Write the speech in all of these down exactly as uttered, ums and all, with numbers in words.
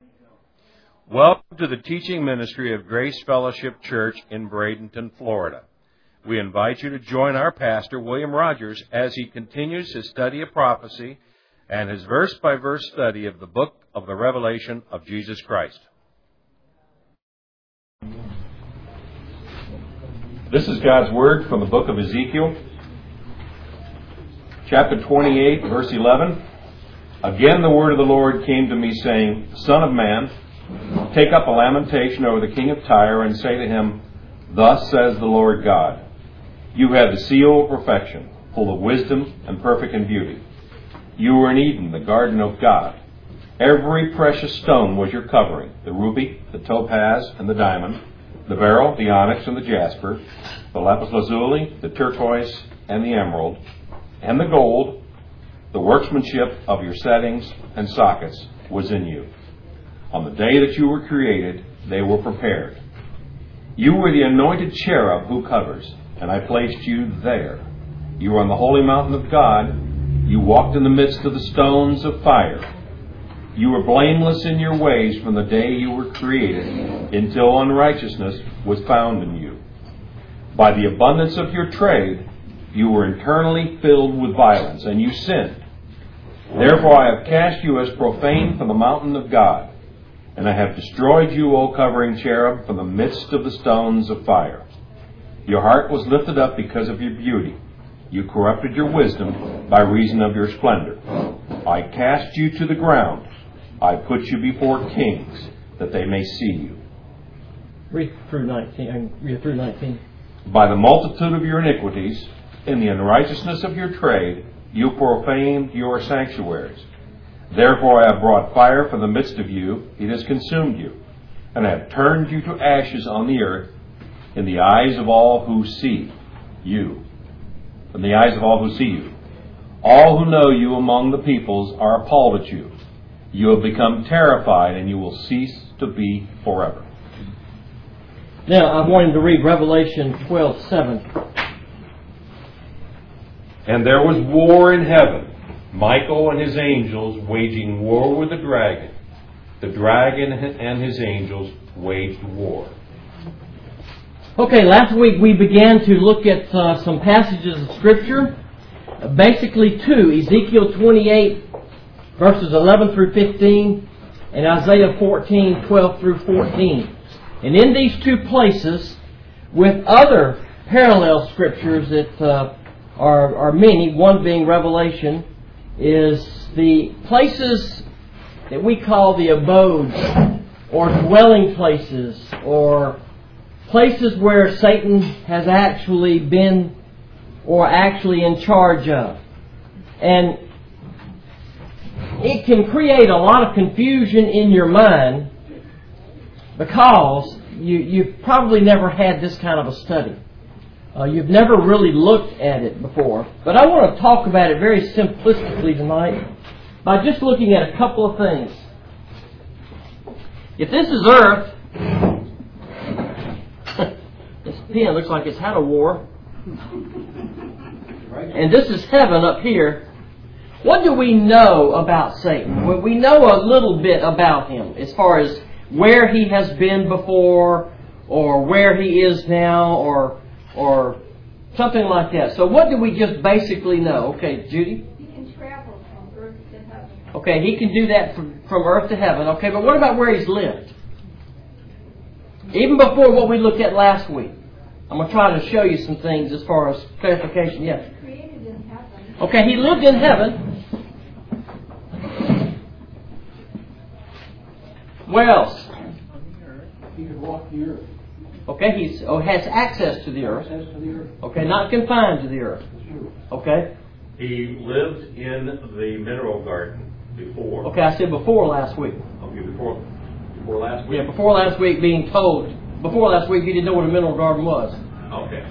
Welcome to the teaching ministry of Grace Fellowship Church in Bradenton, Florida. We invite you to join our pastor, William Rogers, as he continues his study of prophecy and his verse-by-verse study of the book of the Revelation of Jesus Christ. This is God's Word from the book of Ezekiel, chapter twenty-eight, verse eleven. Again the word of the Lord came to me, saying, Son of man, take up a lamentation over the king of Tyre, and say to him, Thus says the Lord God, You have the seal of perfection, full of wisdom and perfect in beauty. You were in Eden, the garden of God. Every precious stone was your covering, the ruby, the topaz, and the diamond, the beryl, the onyx, and the jasper, the lapis lazuli, the turquoise, and the emerald, and the gold. The workmanship of your settings and sockets was in you. On the day that you were created, they were prepared. You were the anointed cherub who covers, and I placed you there. You were on the holy mountain of God. You walked in the midst of the stones of fire. You were blameless in your ways from the day you were created until unrighteousness was found in you. By the abundance of your trade, you were internally filled with violence, and you sinned. Therefore I have cast you as profane from the mountain of God. And I have destroyed you, O covering cherub, from the midst of the stones of fire. Your heart was lifted up because of your beauty. You corrupted your wisdom by reason of your splendor. I cast you to the ground. I put you before kings, that they may see you. Read through nineteen. Read through nineteen. By the multitude of your iniquities, in the unrighteousness of your trade, you profaned your sanctuaries. Therefore I have brought fire from the midst of you, it has consumed you, and I have turned you to ashes on the earth in the eyes of all who see you. In the eyes of all who see you. All who know you among the peoples are appalled at you. You have become terrified, and you will cease to be forever. Now I wanted to read Revelation twelve seven. And there was war in heaven. Michael and his angels waging war with the dragon. The dragon and his angels waged war. Okay, last week we began to look at uh, some passages of Scripture. Uh, basically two, Ezekiel twenty-eight, verses eleven through fifteen, and Isaiah fourteen, twelve through fourteen. And in these two places, with other parallel Scriptures that uh, are, are many, one being Revelation, is the places that we call the abodes or dwelling places or places where Satan has actually been or actually in charge of. And it can create a lot of confusion in your mind because you, you've probably never had this kind of a study. Uh, you've never really looked at it before. But I want to talk about it very simplistically tonight by just looking at a couple of things. If this is Earth, this pen looks like it's had a war, and this is heaven up here, what do we know about Satan? Well, we know a little bit about him as far as where he has been before or where he is now or or something like that. So what do we just basically know? Okay, Judy? He can travel from earth to heaven. Okay, he can do that from, from earth to heaven. Okay, but what about where he's lived? Even before what we looked at last week. I'm going to try to show you some things as far as clarification. Yes? He was created in heaven. Okay, he lived in heaven. Where else? He could walk the earth. Okay, he oh, has access to the earth. Access to the earth. Okay, not confined to the earth. That's true. Okay. He lived in the mineral garden before. Okay, I said before last week. Okay, before, before last week? Yeah, before last week being told. Before last week you didn't know what a mineral garden was. Okay,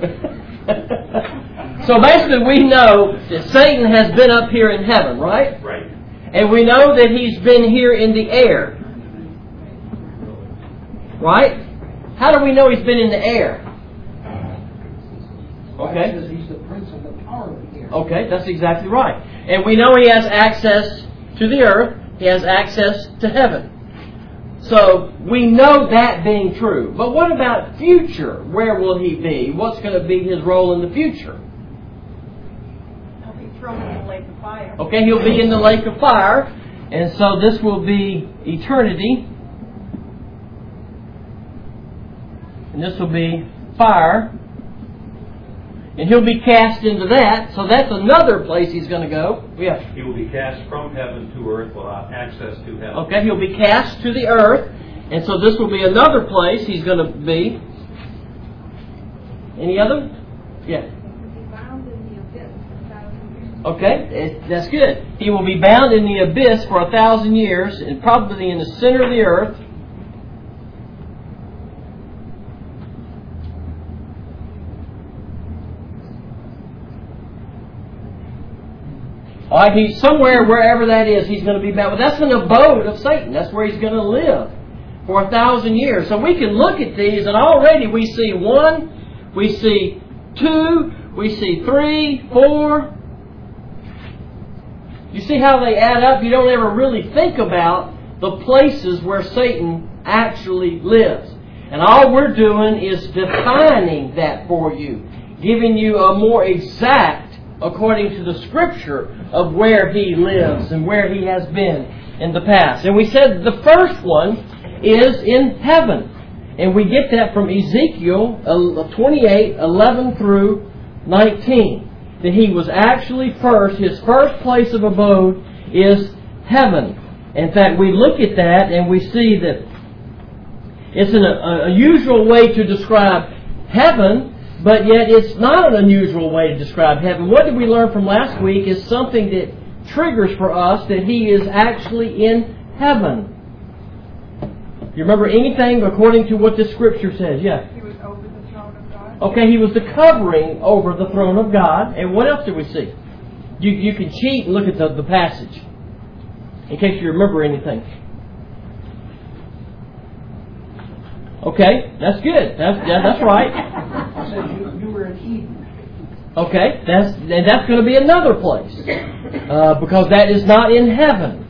okay. So basically we know that Satan has been up here in heaven, right? Right. And we know that he's been here in the air. Right? How do we know he's been in the air? Okay. It says he's the prince of the power of the air. Okay, that's exactly right. And we know he has access to the earth. He has access to heaven. So we know that being true. But what about future? Where will he be? What's going to be his role in the future? He'll be thrown in the lake of fire. Okay, he'll be in the lake of fire. And so this will be eternity. And this will be fire. And he'll be cast into that. So that's another place he's going to go. Yeah. He will be cast from heaven to earth without access to heaven. Okay, he'll be cast to the earth. And so this will be another place he's going to be. Any other? Yeah. He'll be bound in the abyss for a thousand years. Okay, that's good. He will be bound in the abyss for a thousand years, and probably in the center of the earth. All right, he's somewhere, wherever that is, he's going to be bound. But that's an abode of Satan. That's where he's going to live for a thousand years. So we can look at these, and already we see one, we see two, we see three, four. You see how they add up? You don't ever really think about the places where Satan actually lives. And all we're doing is defining that for you, giving you a more exact, according to the Scripture, of where he lives and where he has been in the past. And we said the first one is in heaven. And we get that from Ezekiel twenty-eight, eleven through nineteen. That he was actually first, his first place of abode is heaven. In fact, we look at that and we see that it's an unusual way to describe heaven, but yet it's not an unusual way to describe heaven. What did we learn from last week is something that triggers for us that he is actually in heaven. You remember anything according to what the Scripture says? Yeah. He was over the throne of God. Okay, he was the covering over the throne of God. And what else did we see? You you can cheat and look at the, the passage in case you remember anything. Okay, that's good. That's yeah, that's right. I said you, you were in Eden. Okay, that's and that's going to be another place uh, because that is not in heaven.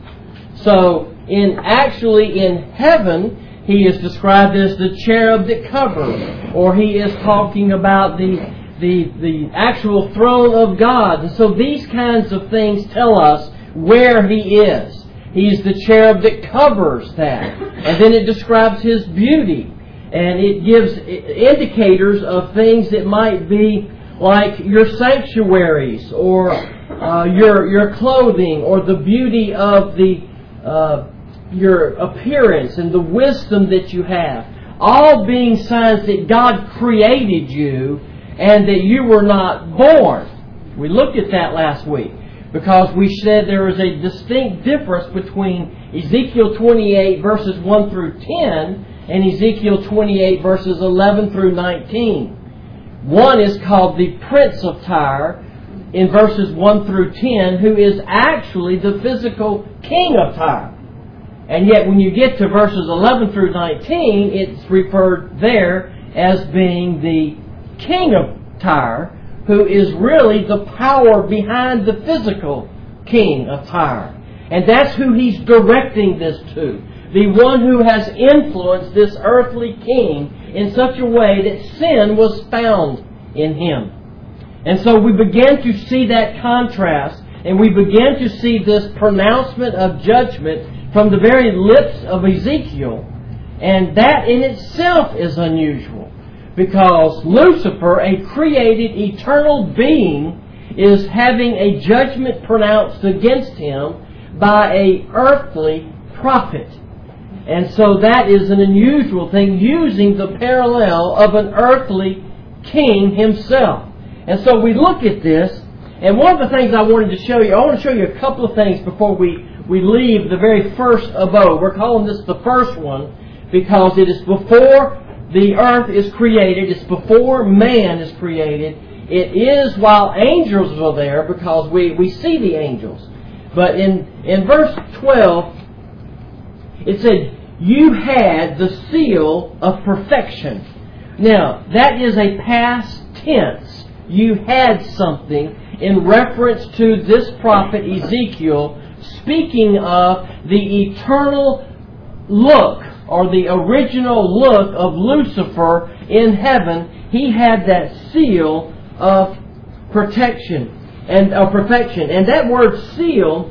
So, in actually in heaven, he is described as the cherub that covers, or he is talking about the the the actual throne of God. And so these kinds of things tell us where he is. He's the cherub that covers that, and then it describes his beauty. And it gives indicators of things that might be like your sanctuaries or uh, your your clothing or the beauty of the uh, your appearance and the wisdom that you have. All being signs that God created you and that you were not born. We looked at that last week because we said there is a distinct difference between Ezekiel twenty-eight verses one through ten and Ezekiel twenty-eight verses eleven through nineteen. One is called the Prince of Tyre in verses one through ten, who is actually the physical king of Tyre. And yet when you get to verses eleven through nineteen, it's referred there as being the king of Tyre, who is really the power behind the physical king of Tyre. And that's who he's directing this to. The one who has influenced this earthly king in such a way that sin was found in him. And so we began to see that contrast, and we began to see this pronouncement of judgment from the very lips of Ezekiel. And that in itself is unusual, because Lucifer, a created eternal being, is having a judgment pronounced against him by an earthly prophet. And so that is an unusual thing, using the parallel of an earthly king himself. And so we look at this, and one of the things I wanted to show you, I want to show you a couple of things before we, we leave the very first abode. We're calling this the first one because it is before the earth is created. It's before man is created. It is while angels are there, because we, we see the angels. But in, in verse twelve, it said, you had the seal of perfection. Now, that is a past tense. You had something in reference to this prophet Ezekiel, speaking of the eternal look or the original look of Lucifer in heaven, he had that seal of protection and of perfection. And that word seal,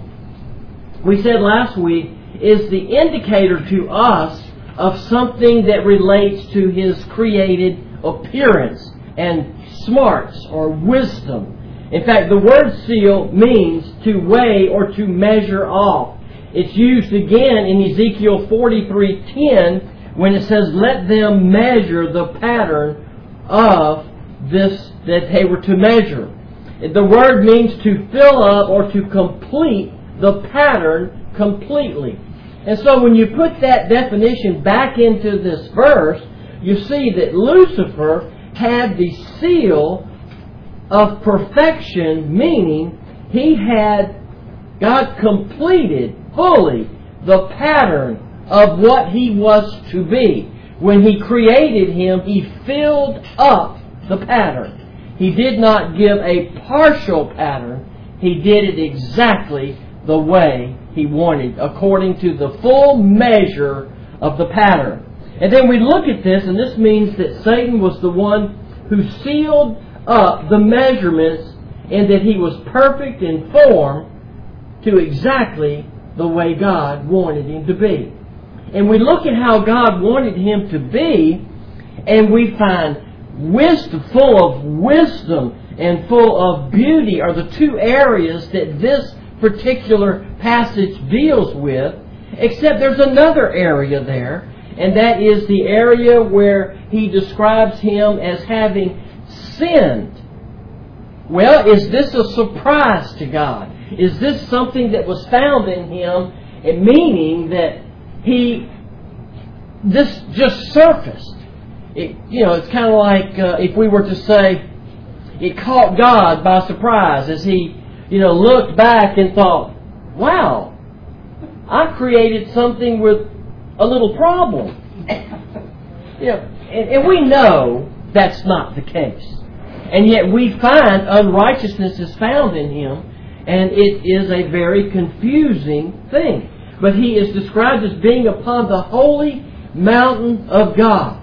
we said last week, is the indicator to us of something that relates to his created appearance and smarts or wisdom. In fact, the word seal means to weigh or to measure off. It's used again in Ezekiel forty-three ten when it says, "Let them measure the pattern of this that they were to measure." The word means to fill up or to complete the pattern completely. And so when you put that definition back into this verse, you see that Lucifer had the seal of perfection, meaning he had, God completed fully the pattern of what he was to be. When he created him, he filled up the pattern. He did not give a partial pattern. He did it exactly the way he wanted, according to the full measure of the pattern. And then we look at this, and this means that Satan was the one who sealed up the measurements, and that he was perfect in form to exactly the way God wanted him to be. And we look at how God wanted him to be, and we find wisdom, full of wisdom and full of beauty are the two areas that this particular passage deals with, except there's another area there, and that is the area where he describes him as having sinned. Well, is this a surprise to God? Is this something that was found in him, meaning that he, this just surfaced? It, you know, it's kind of like uh, if we were to say it caught God by surprise as he, you know, looked back and thought, wow, I created something with a little problem. You know, and, and we know that's not the case. And yet we find unrighteousness is found in him, and it is a very confusing thing. But he is described as being upon the holy mountain of God.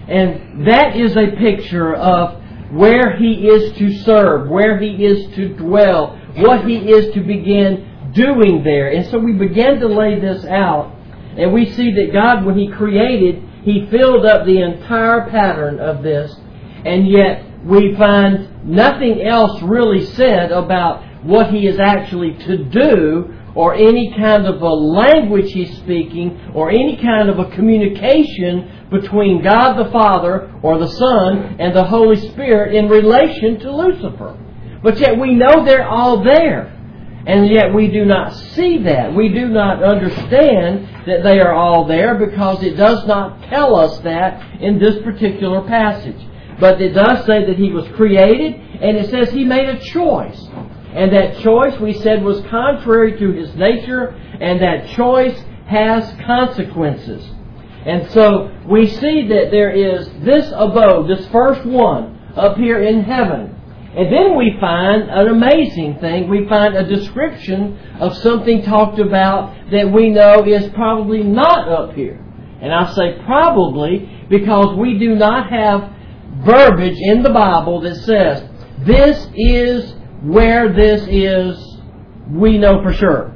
And that is a picture of where he is to serve, where he is to dwell, what he is to begin doing there. And so we began to lay this out, and we see that God, when he created, he filled up the entire pattern of this, and yet we find nothing else really said about what he is actually to do, or any kind of a language he's speaking, or any kind of a communication between God the Father or the Son and the Holy Spirit in relation to Lucifer. But yet we know they're all there. And yet we do not see that. We do not understand that they are all there, because it does not tell us that in this particular passage. But it does say that he was created, and it says he made a choice. And that choice, we said, was contrary to his nature, and that choice has consequences. And so we see that there is this abode, this first one, up here in heaven. And then we find an amazing thing. We find a description of something talked about that we know is probably not up here. And I say probably because we do not have verbiage in the Bible that says, this is where this is, we know for sure.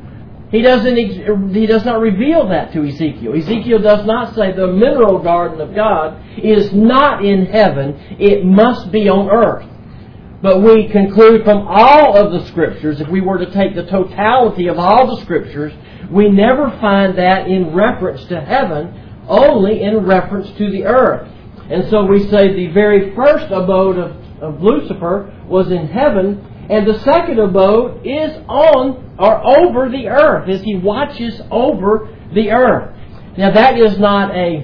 He doesn't. He does not reveal that to Ezekiel. Ezekiel does not say the mineral garden of God is not in heaven. It must be on earth. But we conclude from all of the Scriptures, if we were to take the totality of all the Scriptures, we never find that in reference to heaven, only in reference to the earth. And so we say the very first abode of, of Lucifer was in heaven, and the second abode is on or over the earth, as he watches over the earth. Now that is not a,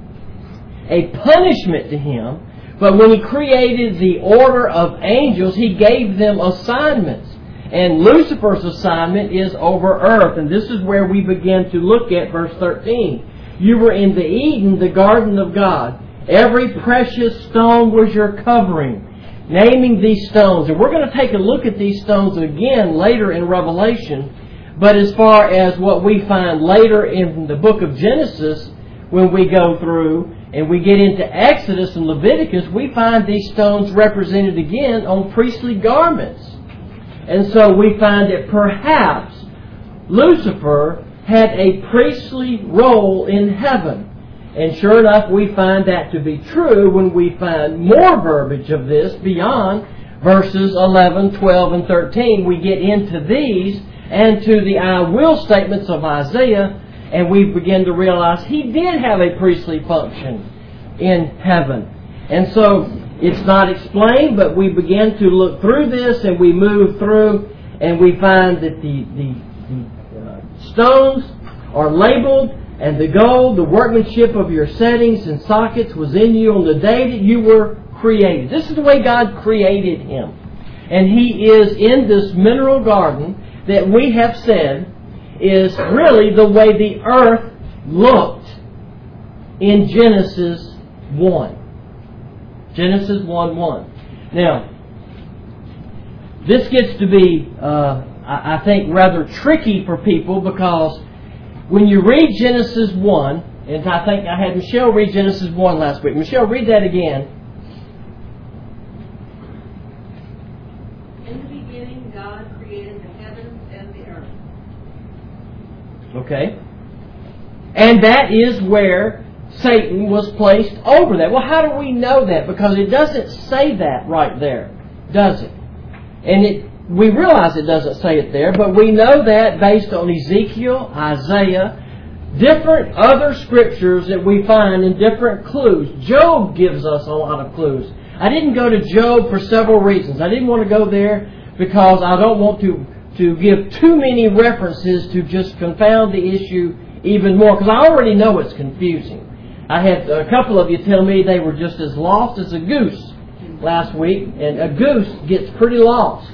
a punishment to him, but when he created the order of angels, he gave them assignments. And Lucifer's assignment is over earth. And this is where we begin to look at verse thirteen. You were in the Eden, the garden of God. Every precious stone was your covering. Naming these stones. And we're going to take a look at these stones again later in Revelation. But as far as what we find later in the book of Genesis, when we go through and we get into Exodus and Leviticus, we find these stones represented again on priestly garments. And so we find that perhaps Lucifer had a priestly role in heaven. And sure enough, we find that to be true when we find more verbiage of this beyond verses eleven, twelve, and thirteen. We get into these and to the I will statements of Isaiah, and we begin to realize he did have a priestly function in heaven. And so it's not explained, but we begin to look through this and we move through and we find that the, the, the uh, stones are labeled, and the gold, the workmanship of your settings and sockets was in you on the day that you were created. This is the way God created him. And he is in this mineral garden that we have said is really the way the earth looked in Genesis one. Genesis one one. Now, this gets to be, uh, I think, rather tricky for people, because when you read Genesis one, and I think I had Michelle read Genesis one last week. Michelle, read that again. In the beginning, God created the heavens and the earth. Okay. And that is where Satan was placed over that. Well, how do we know that? Because it doesn't say that right there, does it? And it we realize it doesn't say it there, but we know that based on Ezekiel, Isaiah, different other scriptures that we find in different clues. Job gives us a lot of clues. I didn't go to Job for several reasons. I didn't want to go there because I don't want to, to give too many references to just confound the issue even more, because I already know it's confusing. I had a couple of you tell me they were just as lost as a goose last week, and a goose gets pretty lost.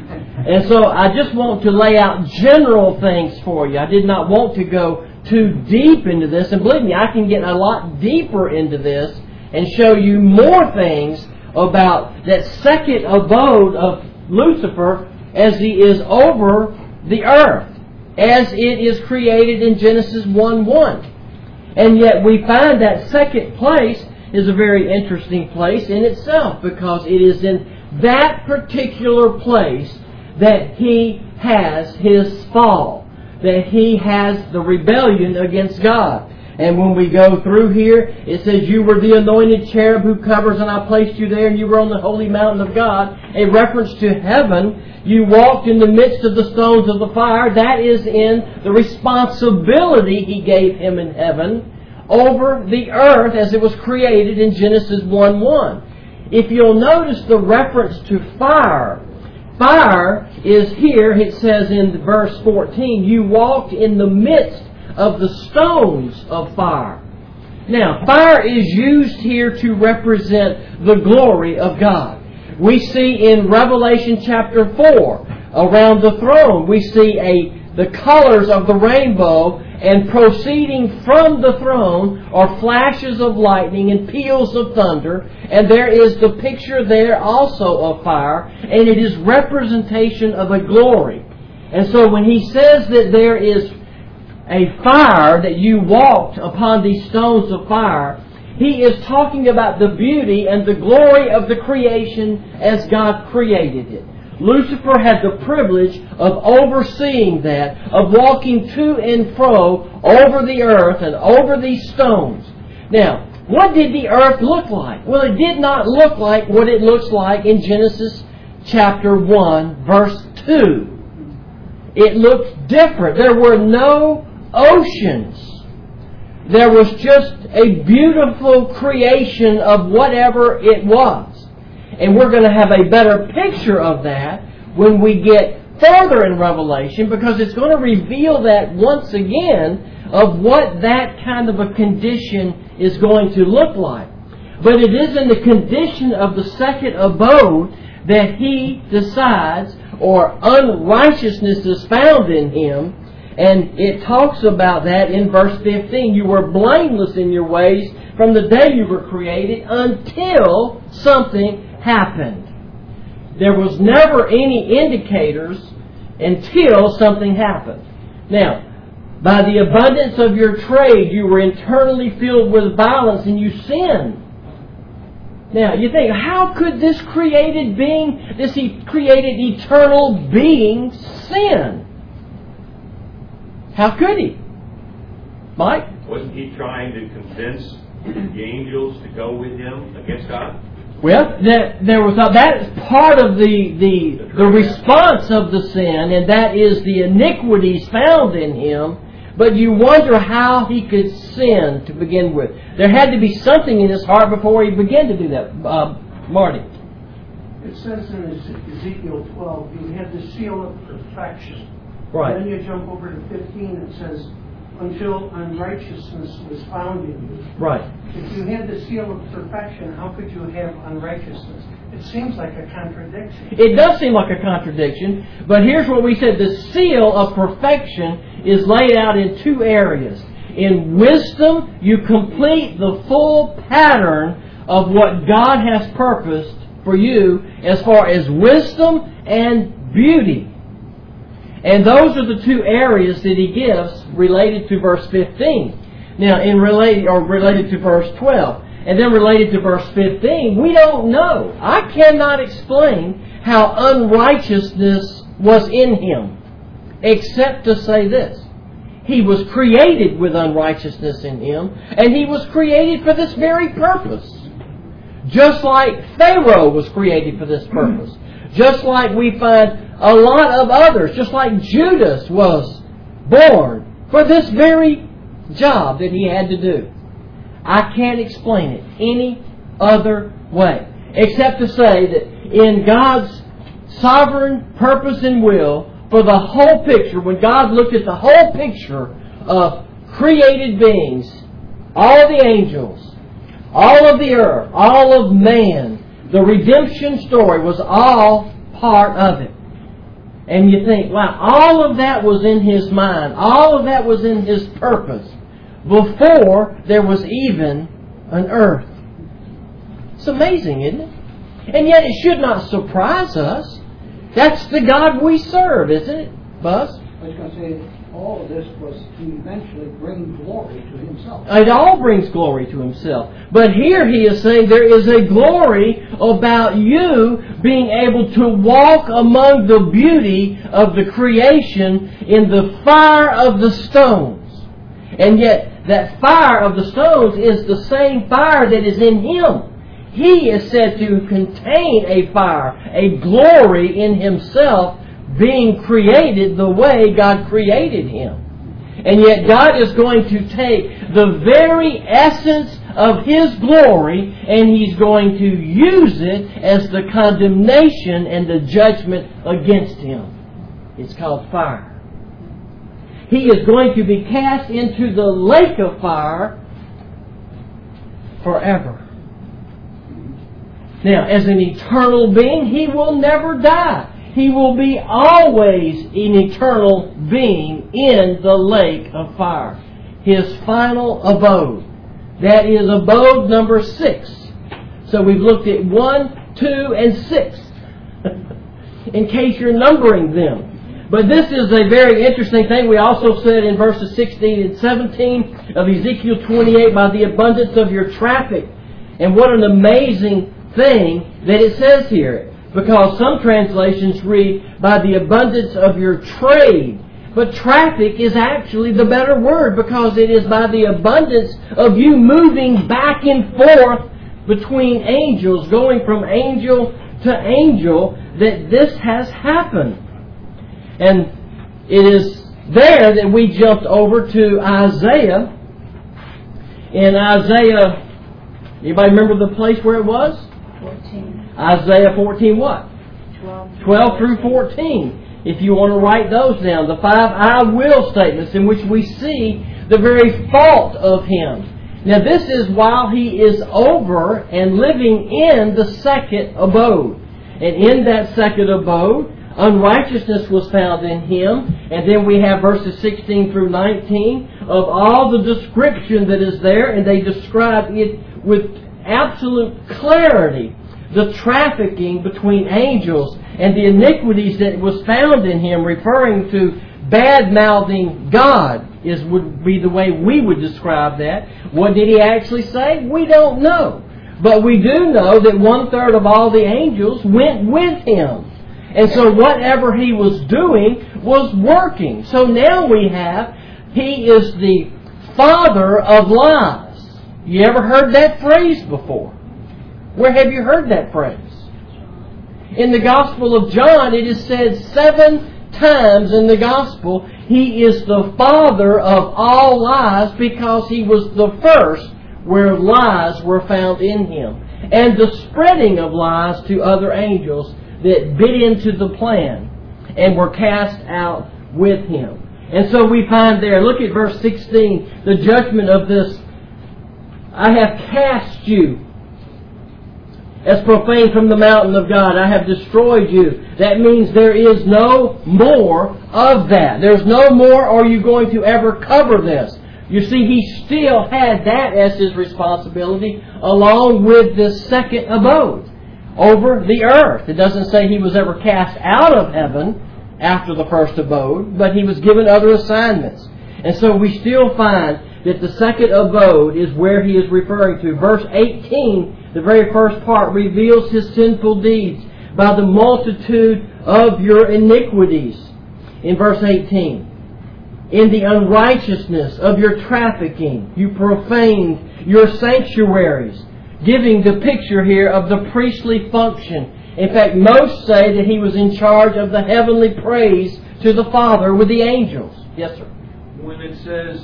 And so I just want to lay out general things for you. I did not want to go too deep into this. And believe me, I can get a lot deeper into this and show you more things about that second abode of Lucifer as he is over the earth, as it is created in Genesis one one. And yet we find that second place is a very interesting place in itself, because it is in that particular place that he has his fall, that he has the rebellion against God. And when we go through here, it says, you were the anointed cherub who covers, and I placed you there, and you were on the holy mountain of God. A reference to heaven. You walked in the midst of the stones of the fire. That is in the responsibility he gave him in heaven over the earth as it was created in Genesis one one. If you'll notice the reference to fire, fire is here, it says in verse fourteen, you walked in the midst of the stones of fire. Now, fire is used here to represent the glory of God. We see in Revelation chapter four, around the throne, we see a the colors of the rainbow, and proceeding from the throne are flashes of lightning and peals of thunder, and there is the picture there also of fire, and it is representation of a glory. And so when he says that there is a fire, that you walked upon these stones of fire, he is talking about the beauty and the glory of the creation as God created it. Lucifer had the privilege of overseeing that, of walking to and fro over the earth and over these stones. Now, what did the earth look like? Well, it did not look like what it looks like in Genesis chapter one, verse two. It looked different. There were no oceans. There was just a beautiful creation of whatever it was. And we're going to have a better picture of that when we get further in Revelation, because it's going to reveal that once again of what that kind of a condition is going to look like. But it is in the condition of the second abode that he decides, or unrighteousness is found in him. And it talks about that in verse fifteen. You were blameless in your ways from the day you were created until something happened. There was never any indicators until something happened. Now, By the abundance of your trade, you were internally filled with violence and you sinned. Now, you think, how could this created being, this e- created eternal being, sin? How could he? Mike? Wasn't he trying to convince the angels to go with him against God? Well, that, there was a, that is part of the, the, the response of the sin, and that is the iniquities found in him. But you wonder how he could sin to begin with. There had to be something in his heart before he began to do that. Uh, Marty? It says in Ezekiel twelve, you had the seal of perfection. Right. Then you jump over to fifteen, it says, until unrighteousness was found in you. Right. If you had the seal of perfection, how could you have unrighteousness? It seems like a contradiction. It does seem like a contradiction, but here's what we said. The seal of perfection is laid out in two areas. In wisdom, you complete the full pattern of what God has purposed for you as far as wisdom and beauty. And those are the two areas that he gives related to verse fifteen. Now, in related or related to verse twelve. And then related to verse fifteen, we don't know. I cannot explain how unrighteousness was in him, except to say this. He was created with unrighteousness in him, and he was created for this very purpose. Just like Pharaoh was created for this purpose. Just like we find a lot of others, just like Judas was born for this very job that he had to do. I can't explain it any other way, except to say that in God's sovereign purpose and will, for the whole picture, when God looked at the whole picture of created beings, all the angels, all of the earth, all of man, the redemption story was all part of it. And you think, wow, all of that was in His mind. All of that was in His purpose before there was even an earth. It's amazing, isn't it? And yet it should not surprise us. That's the God we serve, isn't it, Buzz? I was going to say, all of this was to eventually bring glory to Himself. It all brings glory to Himself. But here He is saying there is a glory about you being able to walk among the beauty of the creation in the fire of the stones. And yet that fire of the stones is the same fire that is in Him. He is said to contain a fire, a glory in Himself, being created the way God created Him. And yet God is going to take the very essence of His glory and He's going to use it as the condemnation and the judgment against Him. It's called fire. He is going to be cast into the lake of fire forever. Now, as an eternal being, He will never die. He will be always an eternal being in the lake of fire. His final abode. That is abode number six. So we've looked at one, two, and six. In case you're numbering them. But this is a very interesting thing. We also said in verses sixteen and seventeen of Ezekiel twenty-eight, by the abundance of your traffic. And what an amazing thing that it says here. Because some translations read, by the abundance of your trade. But traffic is actually the better word, because it is by the abundance of you moving back and forth between angels, going from angel to angel, that this has happened. And it is there that we jumped over to Isaiah. In Isaiah, anybody remember the place where it was? fourteen. Isaiah fourteen what? twelve. twelve through fourteen. If you want to write those down. The five I will statements in which we see the very fault of Him. Now this is while He is over and living in the second abode. And in that second abode, unrighteousness was found in Him. And then we have verses sixteen through nineteen of all the description that is there. And they describe it with absolute clarity. The trafficking between angels and the iniquities that was found in Him, referring to bad-mouthing God. is would be the way we would describe that. What did He actually say? We don't know. But we do know that one-third of all the angels went with Him. And so whatever He was doing was working. So now we have, He is the father of lies. You ever heard that phrase before? Where have you heard that phrase? In the Gospel of John, it is said seven times in the Gospel, He is the father of all lies because He was the first where lies were found in Him. And the spreading of lies to other angels that bit into the plan and were cast out with Him. And so we find there, look at verse sixteen, the judgment of this, I have cast you as profane from the mountain of God. I have destroyed you. That means there is no more of that. There's no more, are you going to ever cover this? You see, He still had that as His responsibility along with the second abode over the earth. It doesn't say He was ever cast out of heaven after the first abode, but He was given other assignments. And so we still find that the second abode is where He is referring to. Verse eighteen, the very first part, reveals His sinful deeds by the multitude of your iniquities. In verse eighteen, in the unrighteousness of your trafficking, you profaned your sanctuaries, giving the picture here of the priestly function. In fact, most say that He was in charge of the heavenly praise to the Father with the angels. Yes, sir. When it says,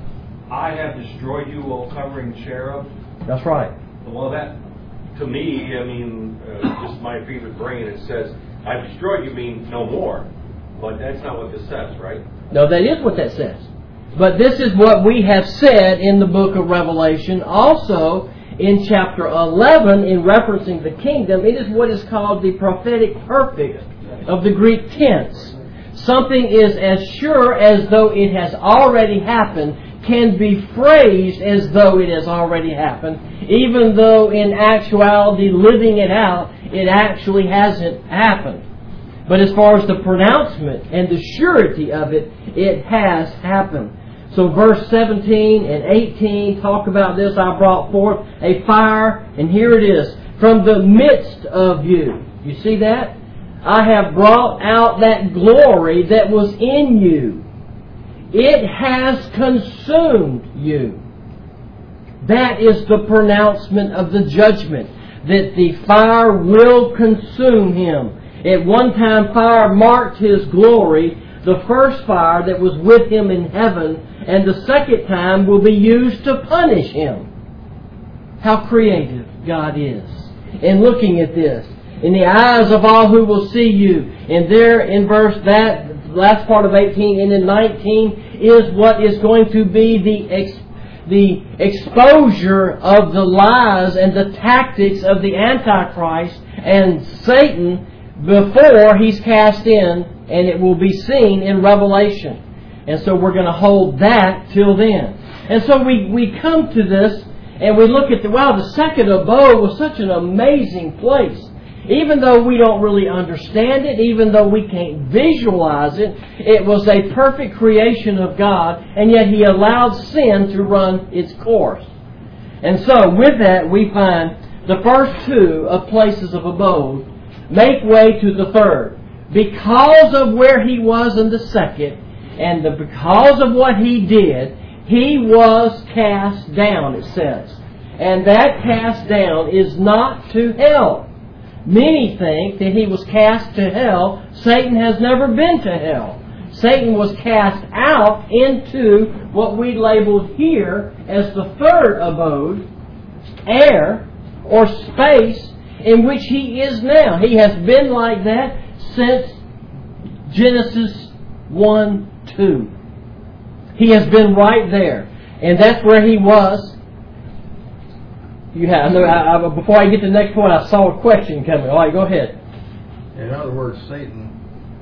I have destroyed you, O covering cherub. That's right. Well, that, to me, I mean, uh, just my fevered brain, it says, I've destroyed you means no more. But that's not what this says, right? No, that is what that says. But this is what we have said in the book of Revelation. Also, in chapter eleven, in referencing the kingdom, it is what is called the prophetic perfect of the Greek tense. Something is as sure as though it has already happened, can be phrased as though it has already happened, even though in actuality, living it out, it actually hasn't happened. But as far as the pronouncement and the surety of it, it has happened. So verse seventeen and eighteen talk about this. I brought forth a fire, and here it is, from the midst of you. You see that? I have brought out that glory that was in you. It has consumed you. That is the pronouncement of the judgment, that the fire will consume him. At one time, fire marked His glory, the first fire that was with Him in heaven, and the second time will be used to punish him. How creative God is in looking at this. In the eyes of all who will see you. And there in verse that last part of eighteen and in nineteen is what is going to be the ex, the exposure of the lies and the tactics of the Antichrist and Satan before he's cast in, and it will be seen in Revelation. And so we're going to hold that till then. And so we, we come to this and we look at the, wow, the second abode was such an amazing place. Even though we don't really understand it, even though we can't visualize it, it was a perfect creation of God, and yet He allowed sin to run its course. And so with that we find the first two of places of abode make way to the third. Because of where He was in the second, and the, because of what He did, He was cast down, it says. And that cast down is not to hell. Many think that He was cast to hell. Satan has never been to hell. Satan was cast out into what we labeled here as the third abode, air or space, in which he is now. He has been like that since Genesis one two. He has been right there. And that's where he was. You have, I know, I, I, before I get to the next point, I saw a question coming. All right, go ahead. In other words, Satan,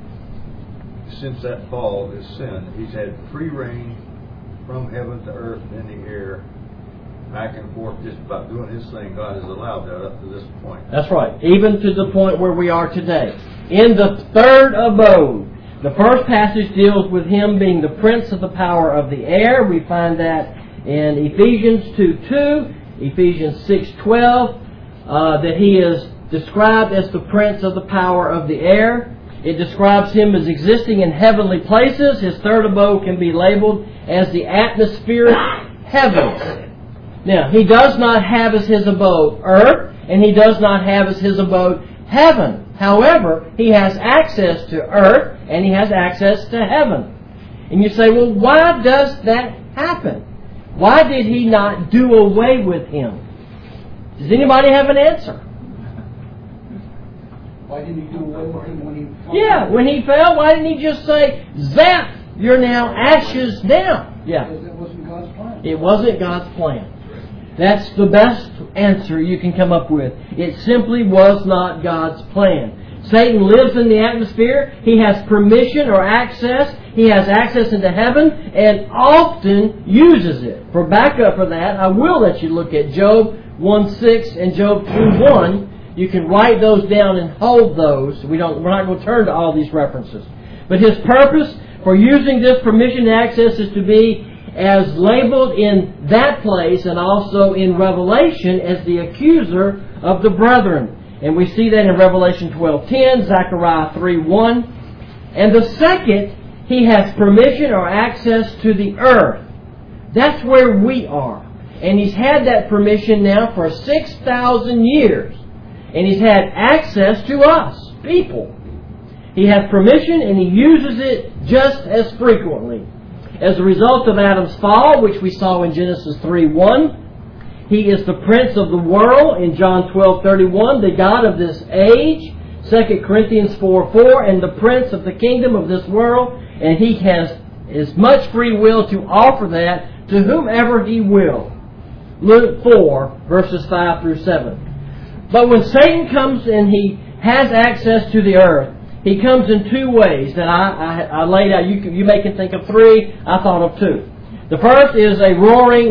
since that fall, his sin, he's had free reign from heaven to earth and in the air, back and forth, just about doing his thing. God has allowed that up to this point. That's right. Even to the point where we are today. In the third abode, The first passage deals with him being the prince of the power of the air. We find that in Ephesians two two, Ephesians six twelve, uh, that he is described as the prince of the power of the air. It describes him as existing in heavenly places. His third abode can be labeled as the atmospheric heavens. Now, he does not have as his abode earth, and he does not have as his abode heaven. However, he has access to earth, and he has access to heaven. And you say, well, why does that happen? Why did he not do away with him? Does anybody have an answer? Why didn't he do away with him when he fell? Yeah, when he fell, why didn't he just say, zap, you're now ashes now? Yeah. Because it wasn't God's plan. It wasn't God's plan. That's the best answer you can come up with. It simply was not God's plan. Satan lives in the atmosphere. He has permission or access. He has access into heaven and often uses it. For backup for that, I will let you look at Job one six and Job two one. You can write those down and hold those. We don't, we're not going to turn to all these references. But his purpose for using this permission to access is to be as labeled in that place and also in Revelation as the accuser of the brethren. And we see that in Revelation twelve ten, Zechariah three one. And the second, he has permission or access to the earth. That's where we are. And he's had that permission now for six thousand years. And he's had access to us, people. He has permission and he uses it just as frequently. As a result of Adam's fall, which we saw in Genesis three one, he is the prince of the world in John twelve thirty-one, the God of this age, Second Corinthians four four, and the prince of the kingdom of this world, and he has as much free will to offer that to whomever he will. Luke four, verses five through seven. But when Satan comes and he has access to the earth, he comes in two ways that I, I, I laid out. You, can, you may can think of three. I thought of two. The first is a roaring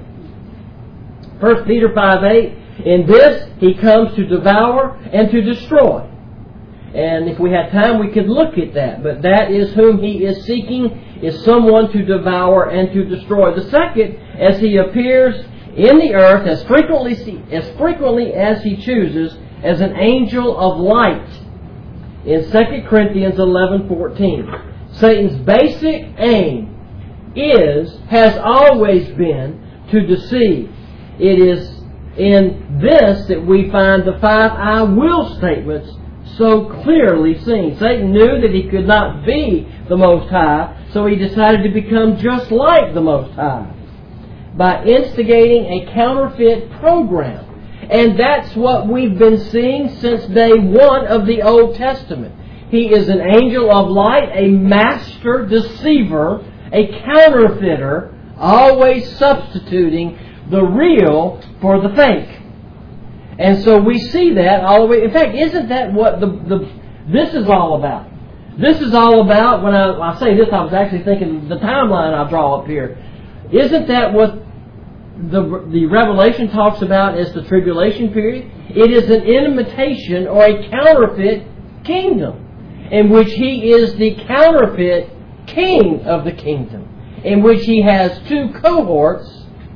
lion. First Peter five eight. In this he comes to devour and to destroy. And if we had time, we could look at that. But that is whom he is seeking, is someone to devour and to destroy. The second, as he appears in the earth as frequently as frequently as he chooses as an angel of light. In Second Corinthians eleven fourteen, Satan's basic aim is, has always been, to deceive. It is in this that we find the five I will statements so clearly seen. Satan knew that he could not be the Most High, so he decided to become just like the Most High by instigating a counterfeit program. And that's what we've been seeing since day one of the Old Testament. He is an angel of light, a master deceiver, a counterfeiter, always substituting the real for the fake. And so we see that all the way. In fact, isn't that what the, the this is all about? This is all about, when I, I say this, I was actually thinking the timeline I draw up here. Isn't that what the, the Revelation talks about as the tribulation period? It is an imitation or a counterfeit kingdom in which he is the counterfeit king of the kingdom, in which he has two cohorts,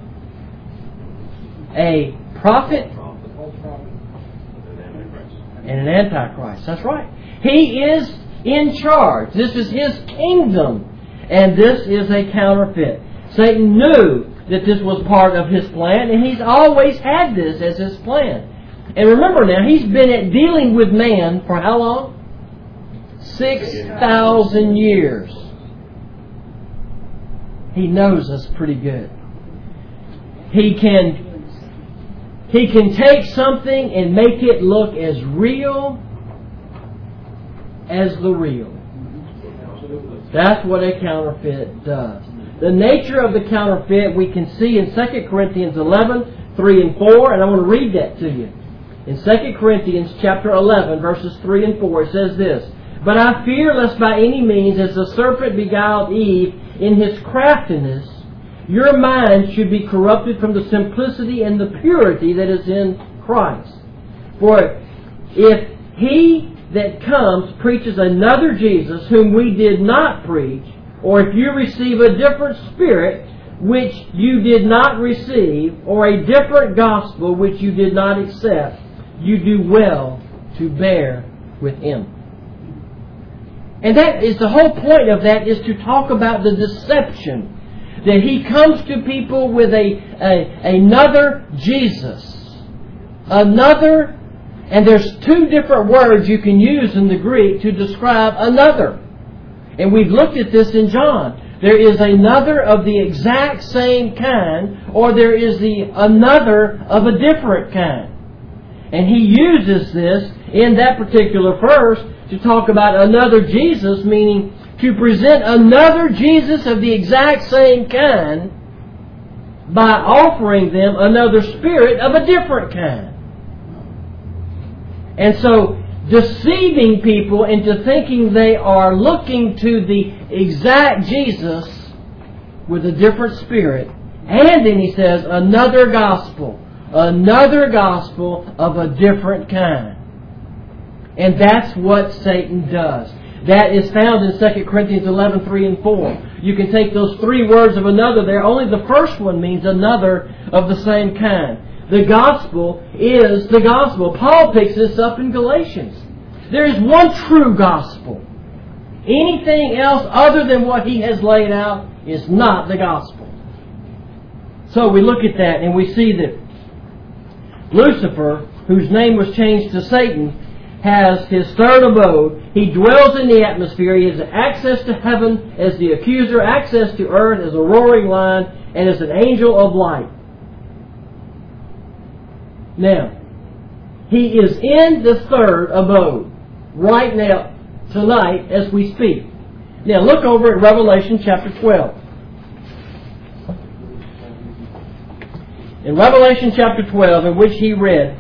a prophet and an antichrist. That's right. He is in charge. This is his kingdom. And this is a counterfeit. Satan knew that this was part of his plan, and he's always had this as his plan. And remember now, he's been at dealing with man for how long? Six thousand years. He knows us pretty good. He can He can take something and make it look as real as the real. That's what a counterfeit does. The nature of the counterfeit we can see in Second Corinthians eleven, three and four, and I want to read that to you. In Second Corinthians chapter eleven, verses three and four, it says this, "But I fear lest by any means, as the serpent beguiled Eve in his craftiness, your mind should be corrupted from the simplicity and the purity that is in Christ. For if he that comes preaches another Jesus whom we did not preach, or if you receive a different spirit which you did not receive, or a different gospel which you did not accept, you do well to bear with him. And that is the whole point of that, is to talk about the deception. That he comes to people with a, a another Jesus. Another, and there's two different words you can use in the Greek to describe another. And we've looked at this in John. There is another of the exact same kind, or there is the another of a different kind. And he uses this in that particular verse to talk about another Jesus, meaning to present another Jesus of the exact same kind by offering them another spirit of a different kind. And so, deceiving people into thinking they are looking to the exact Jesus with a different spirit. And then he says, another gospel. Another gospel of a different kind. And that's what Satan does. That is found in Second Corinthians eleven, three and four. You can take those three words of another there. Only the first one means another of the same kind. The gospel is the gospel. Paul picks this up in Galatians. There is one true gospel. Anything else other than what he has laid out is not the gospel. So we look at that and we see that Lucifer, whose name was changed to Satan, has his third abode. He dwells in the atmosphere. He has access to heaven as the accuser, access to earth as a roaring lion, and as an angel of light. Now, he is in the third abode right now, tonight, as we speak. Now, look over at Revelation chapter twelve. In Revelation chapter twelve, in which he read,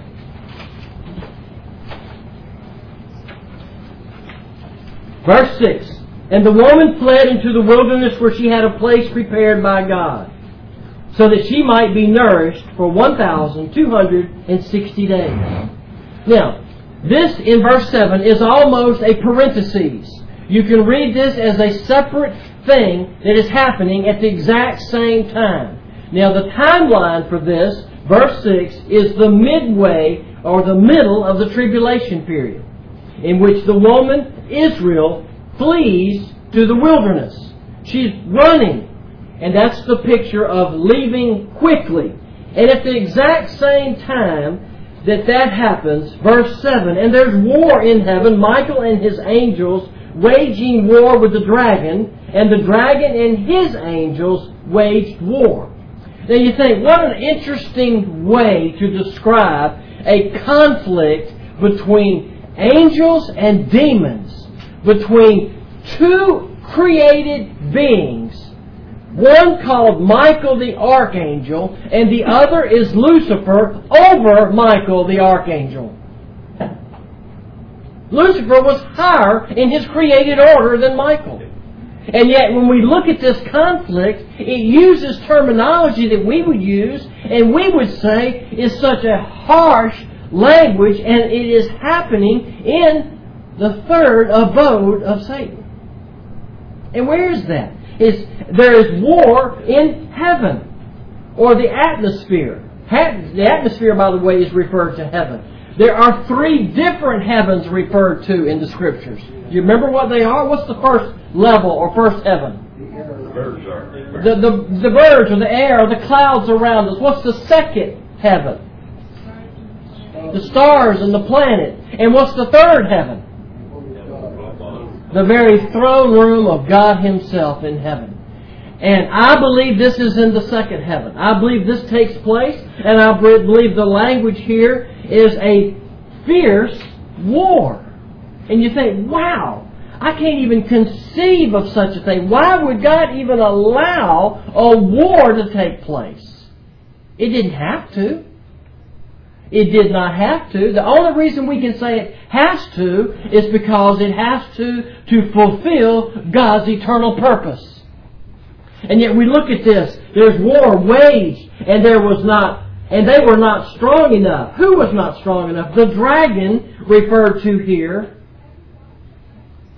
verse six, and the woman fled into the wilderness where she had a place prepared by God, so that she might be nourished for one thousand two hundred sixty days. Now, this in verse seven is almost a parenthesis. You can read this as a separate thing that is happening at the exact same time. Now, the timeline for this, verse six, is the midway or the middle of the tribulation period, in which the woman, Israel, flees to the wilderness. She's running. And that's the picture of leaving quickly. And at the exact same time that that happens, verse seven, and there's war in heaven, Michael and his angels waging war with the dragon, and the dragon and his angels waged war. Now you think, what an interesting way to describe a conflict between angels and demons, between two created beings, one called Michael the Archangel, and the other is Lucifer over Michael the Archangel. Lucifer was higher in his created order than Michael. And yet when we look at this conflict, it uses terminology that we would use and we would say is such a harsh language, and it is happening in the third abode of Satan. And where is that? It's, there is war in heaven, or the atmosphere. The atmosphere, by the way, is referred to heaven. There are three different heavens referred to in the Scriptures. Do you remember what they are? What's the first level or first heaven? The birds are. The, the, the birds or the air or the clouds around us. What's the second heaven? The stars and the planet. And what's the third heaven? The very throne room of God Himself in heaven. And I believe this is in the second heaven. I believe this takes place, and I believe the language here is a fierce war. And you think, wow, I can't even conceive of such a thing. Why would God even allow a war to take place? It didn't have to. It did not have to. The only reason we can say it has to is because it has to to fulfill God's eternal purpose. And yet we look at this. There's war waged, and there was not, and they were not strong enough. Who was not strong enough? The dragon referred to here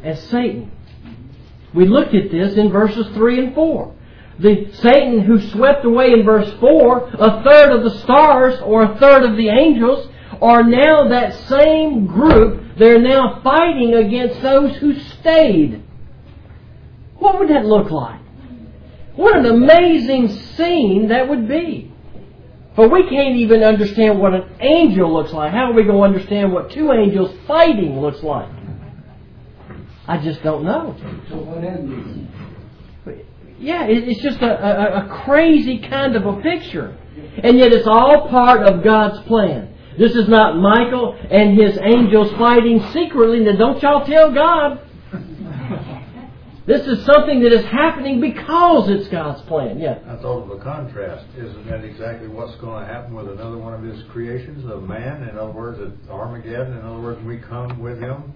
as Satan. We looked at this in verses three and four. The Satan who swept away in verse four a third of the stars or a third of the angels are now that same group. They're now fighting against those who stayed. What would that look like? What an amazing scene that would be. But we can't even understand what an angel looks like. How are we going to understand what two angels fighting looks like? I just don't know. So what ending? Yeah, it's just a, a, a crazy kind of a picture. And yet it's all part of God's plan. This is not Michael and his angels fighting secretly. Now don't y'all tell God. This is something that is happening because it's God's plan. Yeah. I thought of a contrast. Isn't that exactly what's going to happen with another one of His creations, of man? In other words, at Armageddon, in other words, we come with Him,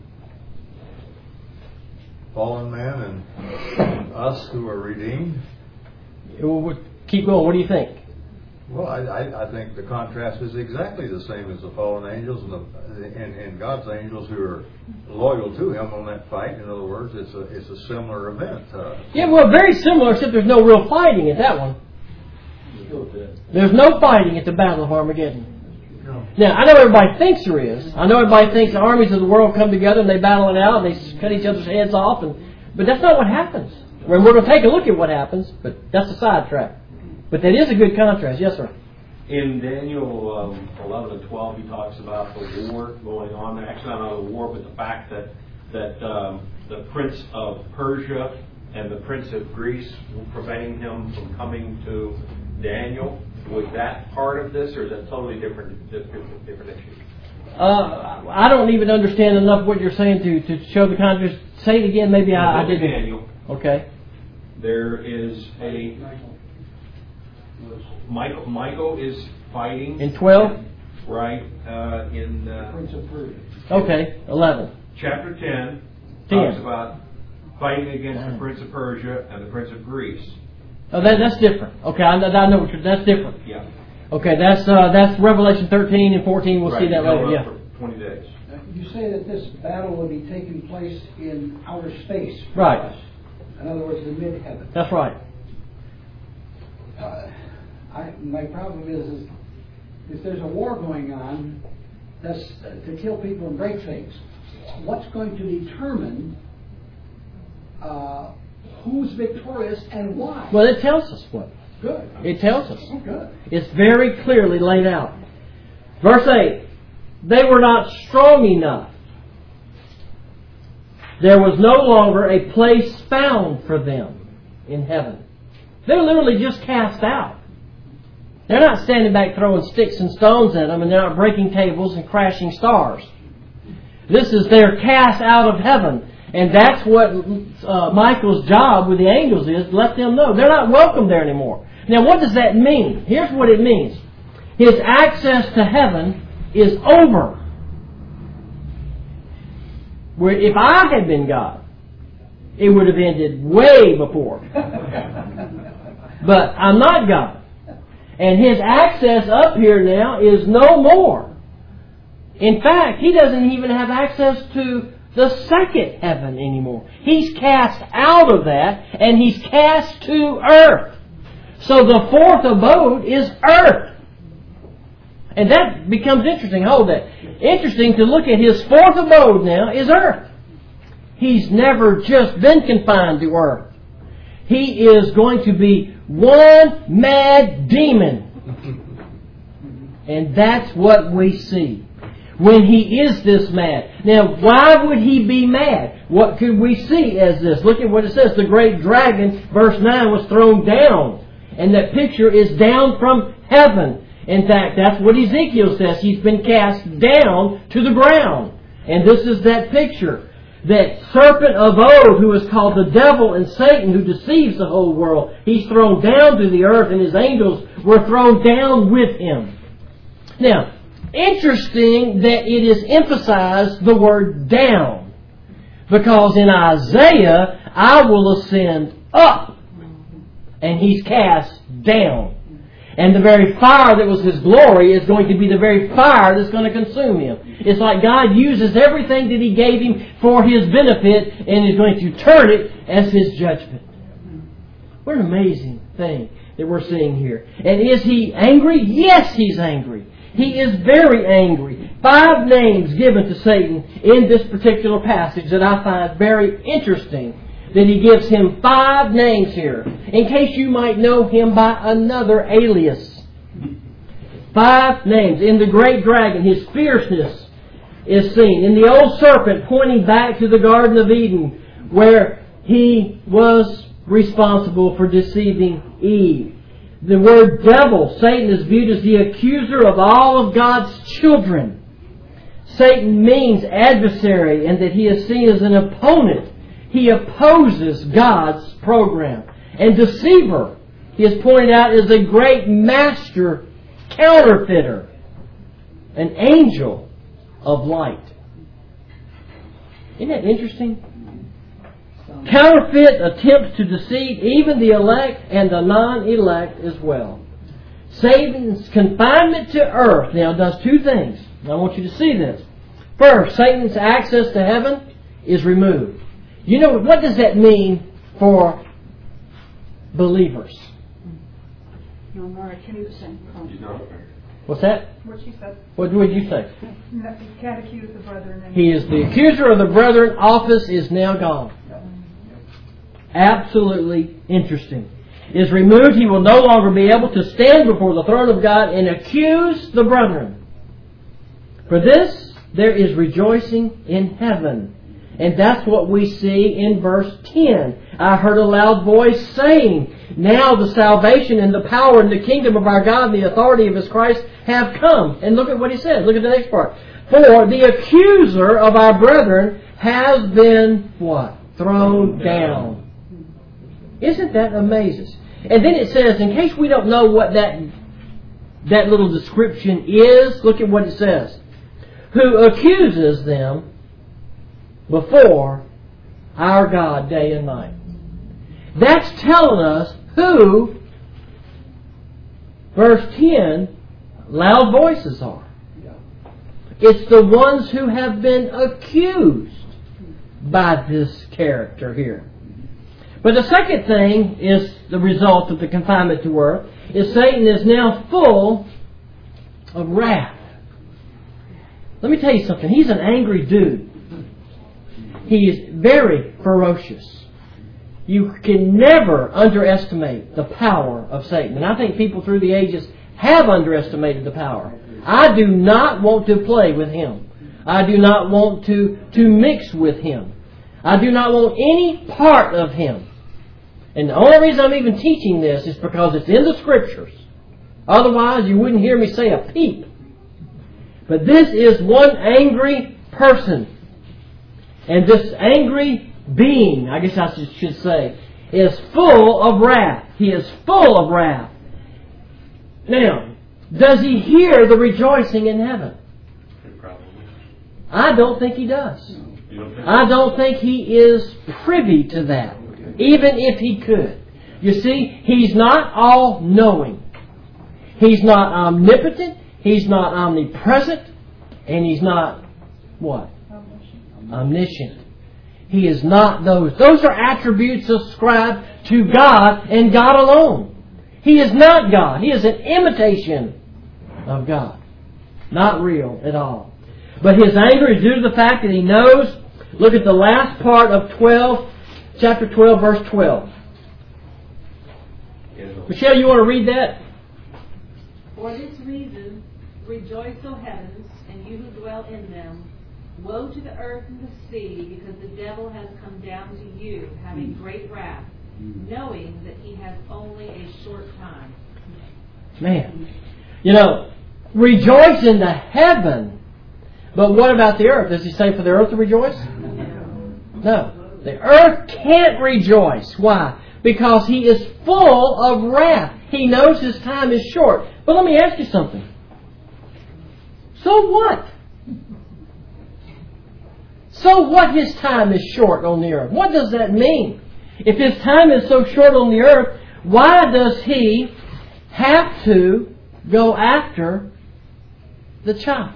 fallen man, and us who are redeemed. Well, keep going. What do you think? Well, I, I, I think the contrast is exactly the same as the fallen angels and, the, and, and God's angels who are loyal to Him on that fight. In other words, it's a it's a similar event. Uh, Yeah, well, very similar, except there's no real fighting at that one. There's no fighting at the Battle of Armageddon. No. Now, I know everybody thinks there is. I know everybody thinks the armies of the world come together and they battle it out and they cut each other's heads off. And but that's not what happens. We're going to take a look at what happens, but that's a sidetrack. But that is a good contrast. Yes, sir. In Daniel um, eleven and twelve, he talks about the war going on. Actually, not a war, but the fact that that um, the prince of Persia and the prince of Greece were preventing him from coming to Daniel. Was that part of this, or is that totally different, different, different issue? Uh, I don't even understand enough what you're saying to, to show the contrast. Say it again. Maybe I, I didn't. Daniel. Okay. There is a Michael. Michael is fighting In twelve. right uh, in uh, Prince of Persia. Okay. Eleven. chapter ten. ten. Talks about fighting against the prince of Persia and the prince of Greece. Oh, that, that's different. Okay, I, I know what you're. That's different. Yeah. Okay, that's uh, that's Revelation thirteen and fourteen. We'll right. see that Going later. on Yeah. For twenty days. Uh, You say that this battle will be taking place in outer space. for Right. us. In other words, the mid-heaven. That's right. Uh, I, my problem is, is if there's a war going on, that's uh, to kill people and break things. What's going to determine uh, who's victorious and why? Well, it tells us what. Good. It tells us. Oh, good. It's very clearly laid out. Verse eight. They were not strong enough. There was no longer a place found for them in heaven. They're literally just cast out. They're not standing back throwing sticks and stones at them, and they're not breaking tables and crashing stars. This is they're cast out of heaven. And that's what uh, Michael's job with the angels is, to let them know. They're not welcome there anymore. Now, what does that mean? Here's what it means. His access to heaven is over. Where if I had been God, it would have ended way before. But I'm not God. And His access up here now is no more. In fact, He doesn't even have access to the second heaven anymore. He's cast out of that, and He's cast to earth. So the fourth abode is earth. And that becomes interesting. Hold that. Interesting to look at His fourth abode now is earth. He's never just been confined to earth. He is going to be one mad demon. And that's what we see. When He is this mad. Now, why would He be mad? What could we see as this? Look at what it says. The great dragon, verse nine, was thrown down. And that picture is down from heaven. In fact, that's what Ezekiel says. He's been cast down to the ground. And this is that picture. That serpent of old, who is called the devil and Satan, who deceives the whole world, he's thrown down to the earth, and his angels were thrown down with him. Now, interesting that it is emphasized the word down. Because in Isaiah, I will ascend up. And he's cast down. And the very fire that was His glory is going to be the very fire that's going to consume Him. It's like God uses everything that He gave Him for His benefit and is going to turn it as His judgment. What an amazing thing that we're seeing here. And is He angry? Yes, He's angry. He is very angry. Five names given to Satan in this particular passage that I find very interesting. That He gives him five names here. In case you might know him by another alias. Five names. In the great dragon, his fierceness is seen. In the old serpent, pointing back to the Garden of Eden, where he was responsible for deceiving Eve. The word devil, Satan is viewed as the accuser of all of God's children. Satan means adversary, and that he is seen as an opponent. He opposes God's program. And deceiver, he is pointed out as a great master counterfeiter. An angel of light. Isn't that interesting? Counterfeit attempts to deceive even the elect and the non-elect as well. Satan's confinement to earth now does two things. I want you to see this. First, Satan's access to heaven is removed. You know, what does that mean for believers? No, Nora, can you say? What's that? What she said. What would you say? Can't accuse the brethren. He is the accuser of the brethren. Office is now gone. Absolutely interesting. Is removed. He will no longer be able to stand before the throne of God and accuse the brethren. For this, there is rejoicing in heaven. And that's what we see in verse ten. I heard a loud voice saying, now the salvation and the power and the kingdom of our God and the authority of His Christ have come. And look at what He says. Look at the next part. For the accuser of our brethren has been what? Thrown down. Isn't that amazing? And then it says, in case we don't know what that, that little description is, look at what it says. Who accuses them before our God day and night. That's telling us who, verse ten, loud voices are. It's the ones who have been accused by this character here. But the second thing is the result of the confinement to earth, is Satan is now full of wrath. Let me tell you something. He's an angry dude. He is very ferocious. You can never underestimate the power of Satan. And I think people through the ages have underestimated the power. I do not want to play with him. I do not want to, to mix with him. I do not want any part of him. And the only reason I'm even teaching this is because it's in the Scriptures. Otherwise, you wouldn't hear me say a peep. But this is one angry person. And this angry being, I guess I should say, is full of wrath. He is full of wrath. Now, does he hear the rejoicing in heaven? I don't think he does. I don't think he is privy to that, even if he could. You see, he's not all-knowing. He's not omnipotent. He's not omnipresent. And he's not, what? Omniscient. He is not those. Those are attributes ascribed to God and God alone. He is not God. He is an imitation of God. Not real at all. But his anger is due to the fact that he knows. Look at the last part of twelve, chapter twelve, verse twelve. Michelle, you want to read that? For this reason, rejoice, O heavens, and you who dwell in them. Woe to the earth and the sea, because the devil has come down to you, having great wrath, knowing that he has only a short time. Man, you know, rejoice in the heaven. But what about the earth? Does he say for the earth to rejoice? No. The earth can't rejoice. Why? Because he is full of wrath. He knows his time is short. But let me ask you something. So what? So what his time is short on the earth? What does that mean? If his time is so short on the earth, why does he have to go after the child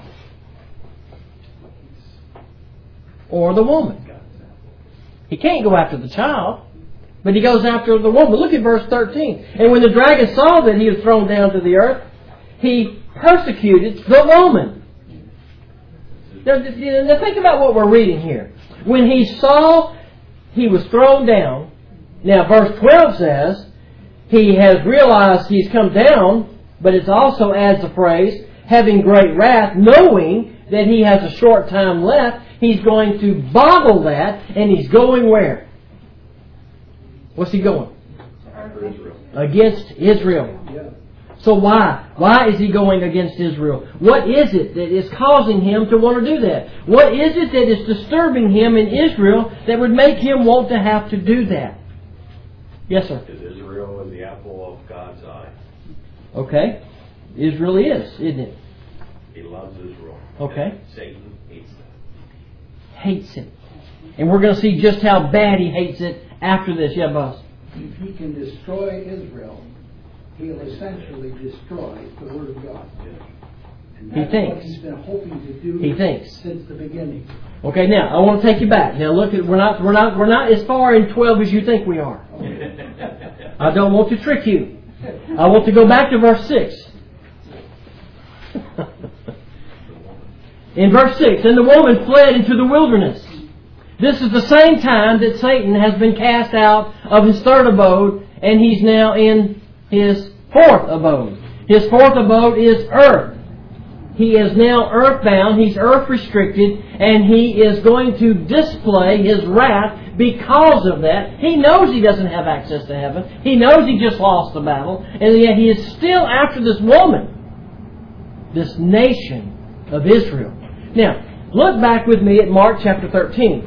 or the woman. He can't go after the child, but he goes after the woman. Look at verse thirteen. And when the dragon saw that he was thrown down to the earth, he persecuted the woman. Now, now think about what we're reading here. When he saw he was thrown down, now verse twelve says, he has realized he's come down, but it also adds the phrase, having great wrath, knowing that he has a short time left, he's going to bottle that, and he's going where? What's he going? Israel. Against Israel. So why? Why is he going against Israel? What is it that is causing him to want to do that? What is it that is disturbing him in Israel that would make him want to have to do that? Yes, sir. Because Israel is the apple of God's eye. Okay. Israel is, isn't it? He loves Israel. Okay. Satan hates that. Hates it. And we're going to see just how bad he hates it after this. Yeah, boss. If he can destroy Israel, he'll essentially destroy the Word of God. And that's He thinks. what he's been hoping to do He thinks. since the beginning. Okay, now I want to take you back. Now look at we're not we're not we're not as far in twelve as you think we are. I don't want to trick you. I want to go back to verse six. In verse six, and the woman fled into the wilderness. This is the same time that Satan has been cast out of his third abode, and he's now in his fourth abode. His fourth abode is earth. He is now earthbound, he's earth restricted, and he is going to display his wrath because of that. He knows he doesn't have access to heaven. He knows he just lost the battle, and yet he is still after this woman, this nation of Israel. Now, look back with me at Mark chapter thirteen.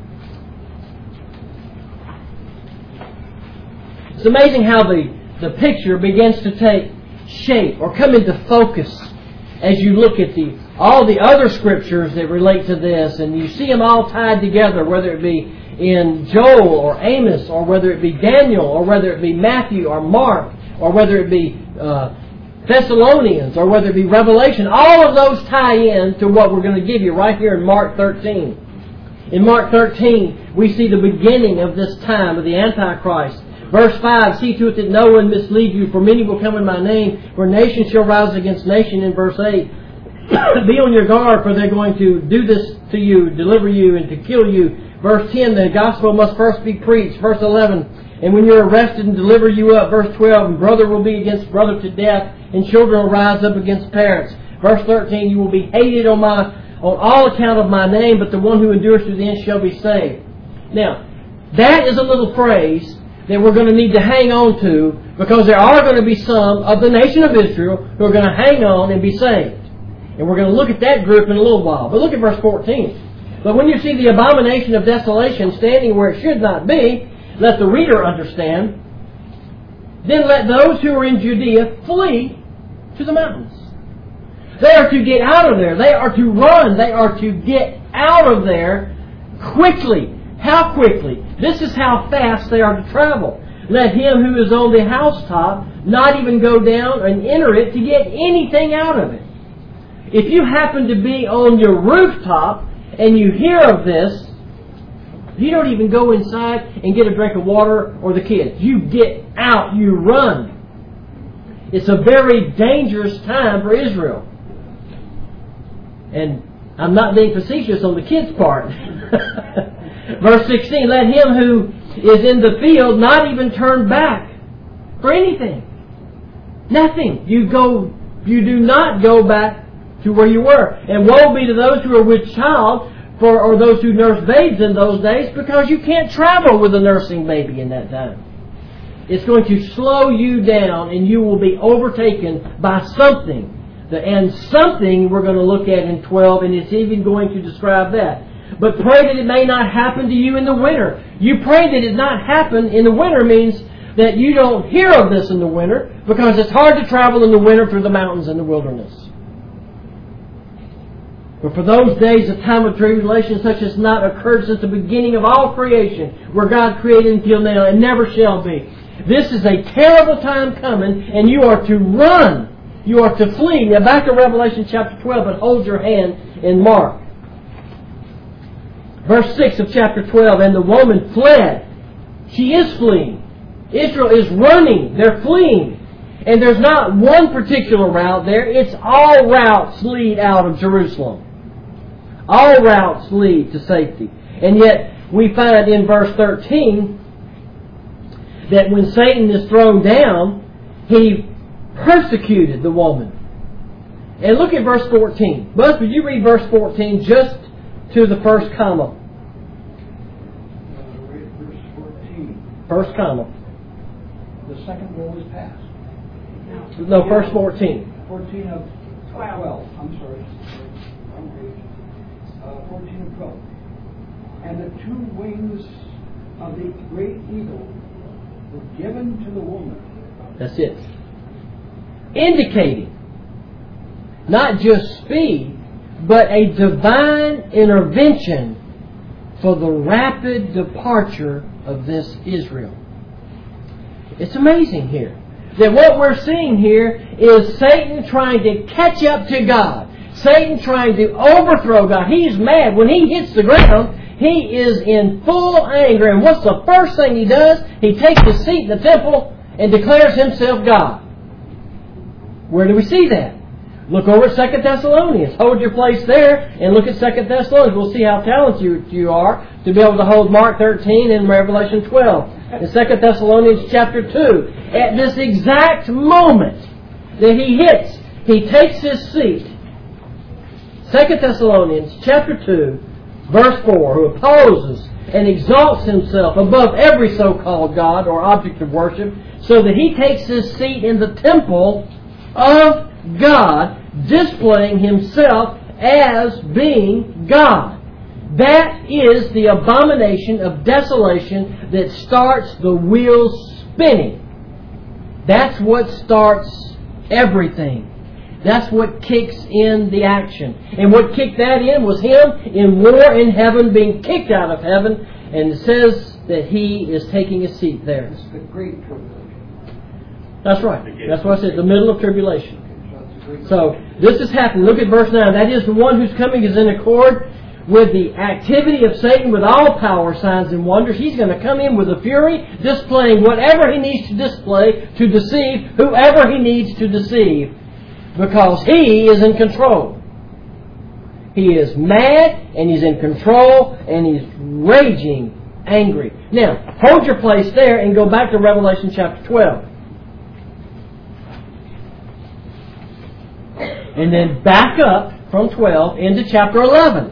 It's amazing how the, the picture begins to take shape or come into focus as you look at the all the other scriptures that relate to this, and you see them all tied together, whether it be in Joel or Amos, or whether it be Daniel, or whether it be Matthew or Mark, or whether it be uh, Thessalonians, or whether it be Revelation. All of those tie in to what we're going to give you right here in Mark thirteen. In Mark thirteen, we see the beginning of this time of the Antichrist. Verse five, see to it that no one mislead you, for many will come in my name, for nation shall rise against nation. In verse eight, be on your guard, for they're going to do this to you, deliver you, and to kill you. Verse ten, the gospel must first be preached. Verse eleven, and when you're arrested and deliver you up. Verse twelve, and brother will be against brother to death, and children will rise up against parents. Verse thirteen, you will be hated on my on all account of my name, but the one who endures to the end shall be saved. Now, that is a little phrase that we're going to need to hang on to, because there are going to be some of the nation of Israel who are going to hang on and be saved. And we're going to look at that group in a little while. But look at verse fourteen. But when you see the abomination of desolation standing where it should not be, let the reader understand, then let those who are in Judea flee to the mountains. They are to get out of there. They are to run. They are to get out of there quickly. How quickly? This is how fast they are to travel. Let him who is on the housetop not even go down and enter it to get anything out of it. If you happen to be on your rooftop and you hear of this, you don't even go inside and get a drink of water or the kids. You get out. You run. It's a very dangerous time for Israel. And I'm not being facetious on the kids' part. Verse sixteen, let him who is in the field not even turn back for anything. Nothing. You go. You do not go back to where you were. And woe be to those who are with child, for or those who nurse babes in those days, because you can't travel with a nursing baby in that time. It's going to slow you down, and you will be overtaken by something. The, and something we're going to look at in twelve, and it's even going to describe that. But pray that it may not happen to you in the winter. You pray that it not happen in the winter means that you don't hear of this in the winter, because it's hard to travel in the winter through the mountains and the wilderness. But for those days, a time of tribulation such as not occurred since the beginning of all creation, where God created until now, and never shall be. This is a terrible time coming, and you are to run. You are to flee. Now back to Revelation chapter twelve, but hold your hand in Mark. Verse six of chapter twelve, and the woman fled. She is fleeing. Israel is running. They're fleeing. And there's not one particular route there. It's all routes lead out of Jerusalem. All routes lead to safety. And yet we find in verse thirteen that when Satan is thrown down, he persecuted the woman. And look at verse fourteen. Buzz, would you read verse fourteen just to the first comma? Uh, read verse fourteen. First comma. The second woe is past. No, verse fourteen. fourteen of twelve. I'm sorry. Wrong page. Uh, fourteen of twelve. And the two wings of the great eagle were given to the woman. That's it. Indicating not just speed, but a divine intervention for the rapid departure of this Israel. It's amazing here that what we're seeing here is Satan trying to catch up to God. Satan trying to overthrow God. He's mad. When he hits the ground, he is in full anger. And what's the first thing he does? He takes his seat in the temple and declares himself God. Where do we see that? Look over at Second Thessalonians. Hold your place there and look at Second Thessalonians. We'll see how talented you, you are to be able to hold Mark thirteen and Revelation twelve. In Second Thessalonians chapter two, at this exact moment that he hits, he takes his seat. Second Thessalonians chapter two, verse four, who opposes and exalts himself above every so-called God or object of worship, so that he takes his seat in the temple of God, displaying himself as being God. That is the abomination of desolation that starts the wheels spinning. That's what starts everything. That's what kicks in the action. And what kicked that in was him in war in heaven, being kicked out of heaven. And it says that he is taking a seat there. It's the great tribulation. That's right. That's what I said, the middle of tribulation. So, this is happening. Look at verse nine. That is, the one whose coming is in accord with the activity of Satan with all power, signs, and wonders. He's going to come in with a fury, displaying whatever he needs to display to deceive whoever he needs to deceive, because he is in control. He is mad, and he's in control, and he's raging angry. Now, hold your place there and go back to Revelation chapter twelve. And then back up from twelve into chapter eleven.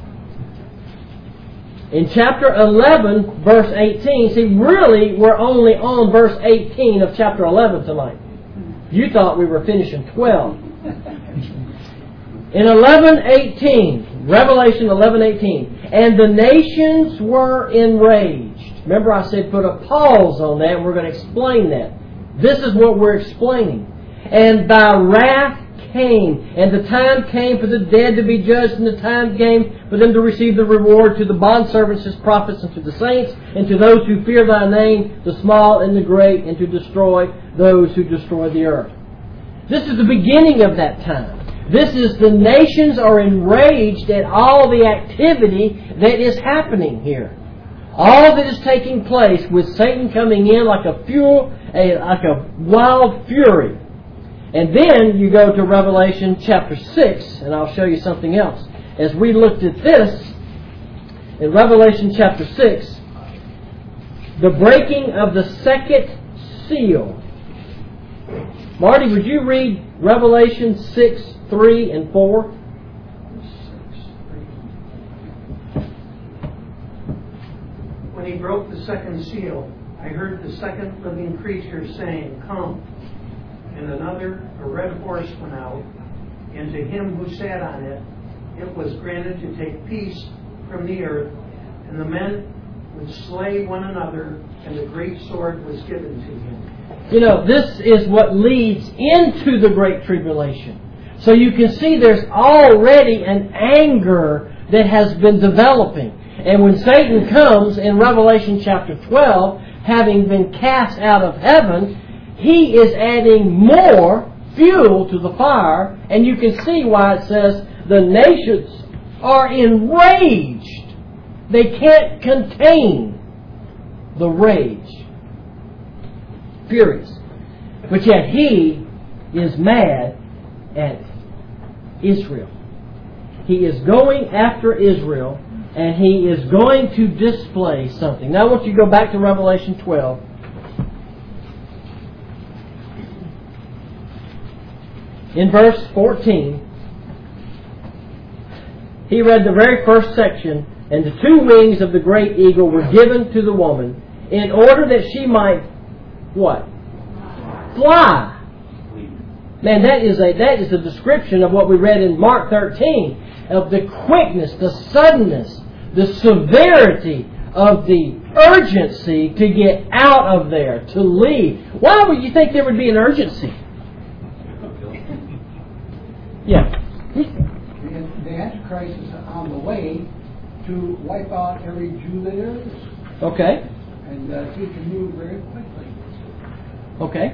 In chapter eleven, verse eighteen, see, really, we're only on verse eighteen of chapter eleven tonight. You thought we were finishing twelve. In eleven eighteen, Revelation eleven eighteen, and the nations were enraged. Remember I said put a pause on that, and we're going to explain that. This is what we're explaining. And thy wrath came, and the time came for the dead to be judged, and the time came for them to receive the reward, to the bondservants, his prophets, and to the saints, and to those who fear thy name, the small and the great, and to destroy those who destroy the earth. This is the beginning of that time. This is the nations are enraged at all the activity that is happening here. All that is taking place with Satan coming in like a fuel, a, like a wild fury. And then you go to Revelation chapter six, and I'll show you something else. As we looked at this, in Revelation chapter six, the breaking of the second seal. Marty, would you read Revelation six, three and four? When he broke the second seal, I heard the second living creature saying, Come. And another, a red horse, went out, and to him who sat on it, it was granted to take peace from the earth, and the men would slay one another, and a great sword was given to him. You know, this is what leads into the Great Tribulation. So you can see there's already an anger that has been developing. And when Satan comes in Revelation chapter twelve having been cast out of heaven, He is adding more fuel to the fire. And you can see why it says the nations are enraged. They can't contain the rage. Furious. But yet He is mad at Israel. He is going after Israel, and He is going to display something. Now I want you to go back to Revelation twelve. In verse fourteen, he read the very first section, and the two wings of the great eagle were given to the woman in order that she might, what? Fly. Man, that is a that is a description of what we read in Mark thirteen, of the quickness, the suddenness, the severity of the urgency to get out of there, to leave. Why would you think there would be an urgency? Yeah. The, the Antichrist is on the way to wipe out every Jew that there is. Okay. And uh, he can move very quickly. Okay.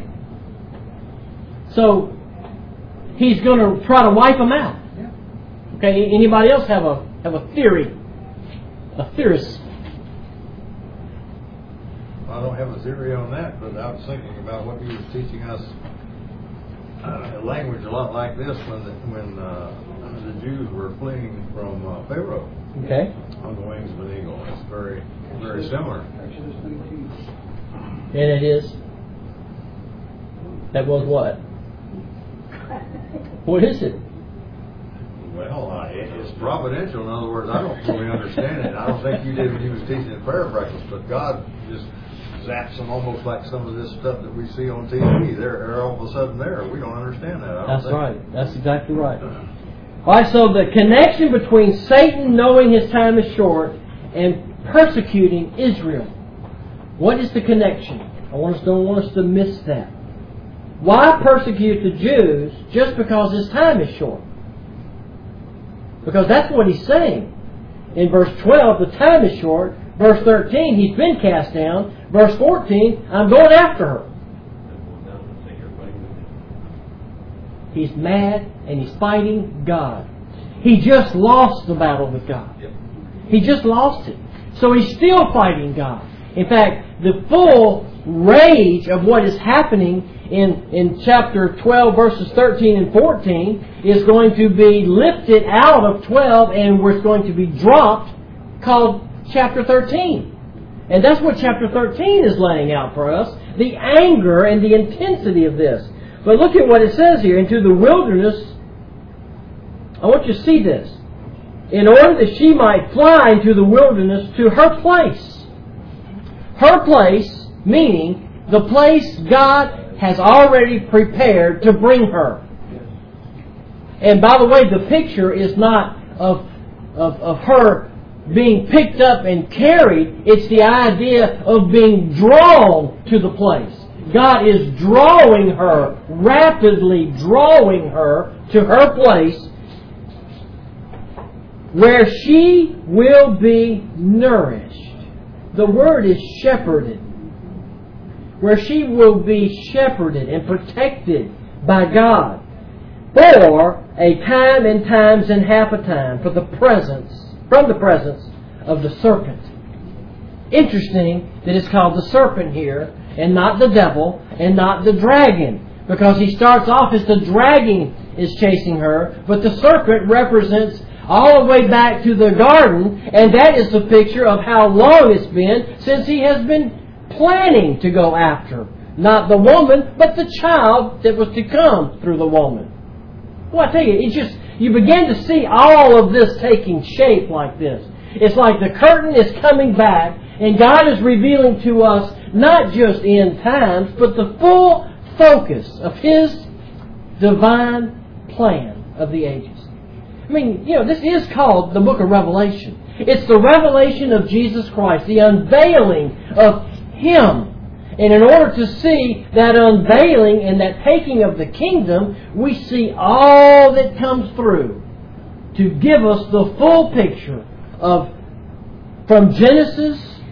So he's going to try to wipe them out. Yeah. Okay. Anybody else have a have a theory? A theorist? I don't have a theory on that, but I was thinking about what he was teaching us. Uh, a language a lot like this when the, when uh, the Jews were fleeing from uh, Pharaoh. Okay. On the wings of an eagle. It's very, very similar. Exodus nineteen. And it is. That was what? What is it? Well, uh, it, it's providential. In other words, I don't fully understand it. I don't think you did when you was teaching at prayer breakfast, but God just zaps them almost like some of this stuff that we see on T V. They're, they're all of a sudden there. We don't understand that. I don't That's think. right. That's exactly right. All right, so the connection between Satan knowing his time is short and persecuting Israel. What is the connection? I want us, don't want us to miss that. Why persecute the Jews just because his time is short? Because that's what he's saying. In verse twelve, the time is short. Verse thirteen, he's been cast down. Verse fourteen, I'm going after her. He's mad and he's fighting God. He just lost the battle with God. He just lost it. So he's still fighting God. In fact, the full rage of what is happening in, in chapter twelve, verses thirteen and fourteen is going to be lifted out of twelve and it's going to be dropped, called chapter thirteen. And that's what chapter thirteen is laying out for us. The anger and the intensity of this. But look at what it says here. Into the wilderness, I want you to see this. In order that she might fly into the wilderness to her place. Her place, meaning the place God has already prepared to bring her. And by the way, the picture is not of, of, of her being picked up and carried. It's the idea of being drawn to the place. God is drawing her, rapidly drawing her to her place where she will be nourished. The word is shepherded. Where she will be shepherded and protected by God for a time and times and half a time for the presence, from the presence of the serpent. Interesting that it's called the serpent here and not the devil and not the dragon, because he starts off as the dragon is chasing her, but the serpent represents all the way back to the garden, and that is the picture of how long it's been since he has been planning to go after. Not the woman, but the child that was to come through the woman. Well, I tell you, it just, you begin to see all of this taking shape like this. It's like the curtain is coming back, and God is revealing to us not just end times, but the full focus of His divine plan of the ages. I mean, you know, this is called the book of Revelation. It's the revelation of Jesus Christ, the unveiling of Him. And in order to see that unveiling and that taking of the kingdom, we see all that comes through to give us the full picture of, from Genesis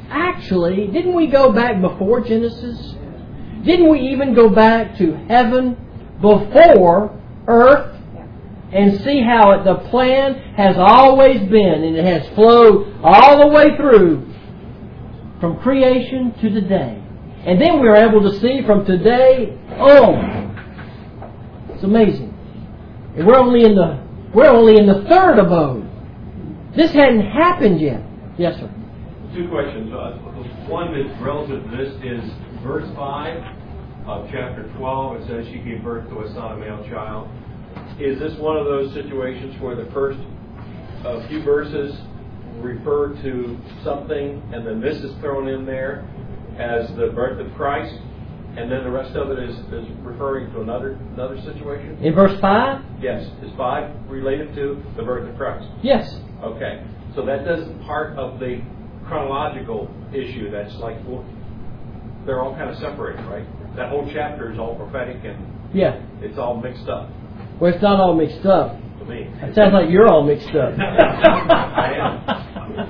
actually, didn't we go back before Genesis? Didn't we even go back to heaven before earth and see how it, the plan has always been, and it has flowed all the way through from creation to today. And then we are able to see from today on. It's amazing. And we're only in the we're only in the third abode. This hadn't happened yet. Yes, sir. Two questions. Uh, one that's relative to this is verse five of chapter twelve. It says she gave birth to a son, a male child. Is this one of those situations where the first uh, few verses refer to something and then this is thrown in there as the birth of Christ, and then the rest of it is, is referring to another another situation? In verse five? Yes. Is five related to the birth of Christ? Yes. Okay. So that isn't part of the chronological issue. That's like, well, they're all kind of separated, right? That whole chapter is all prophetic and Yeah. it's all mixed up Well, it's not all mixed up. to me. It sounds like you're all mixed up. I am.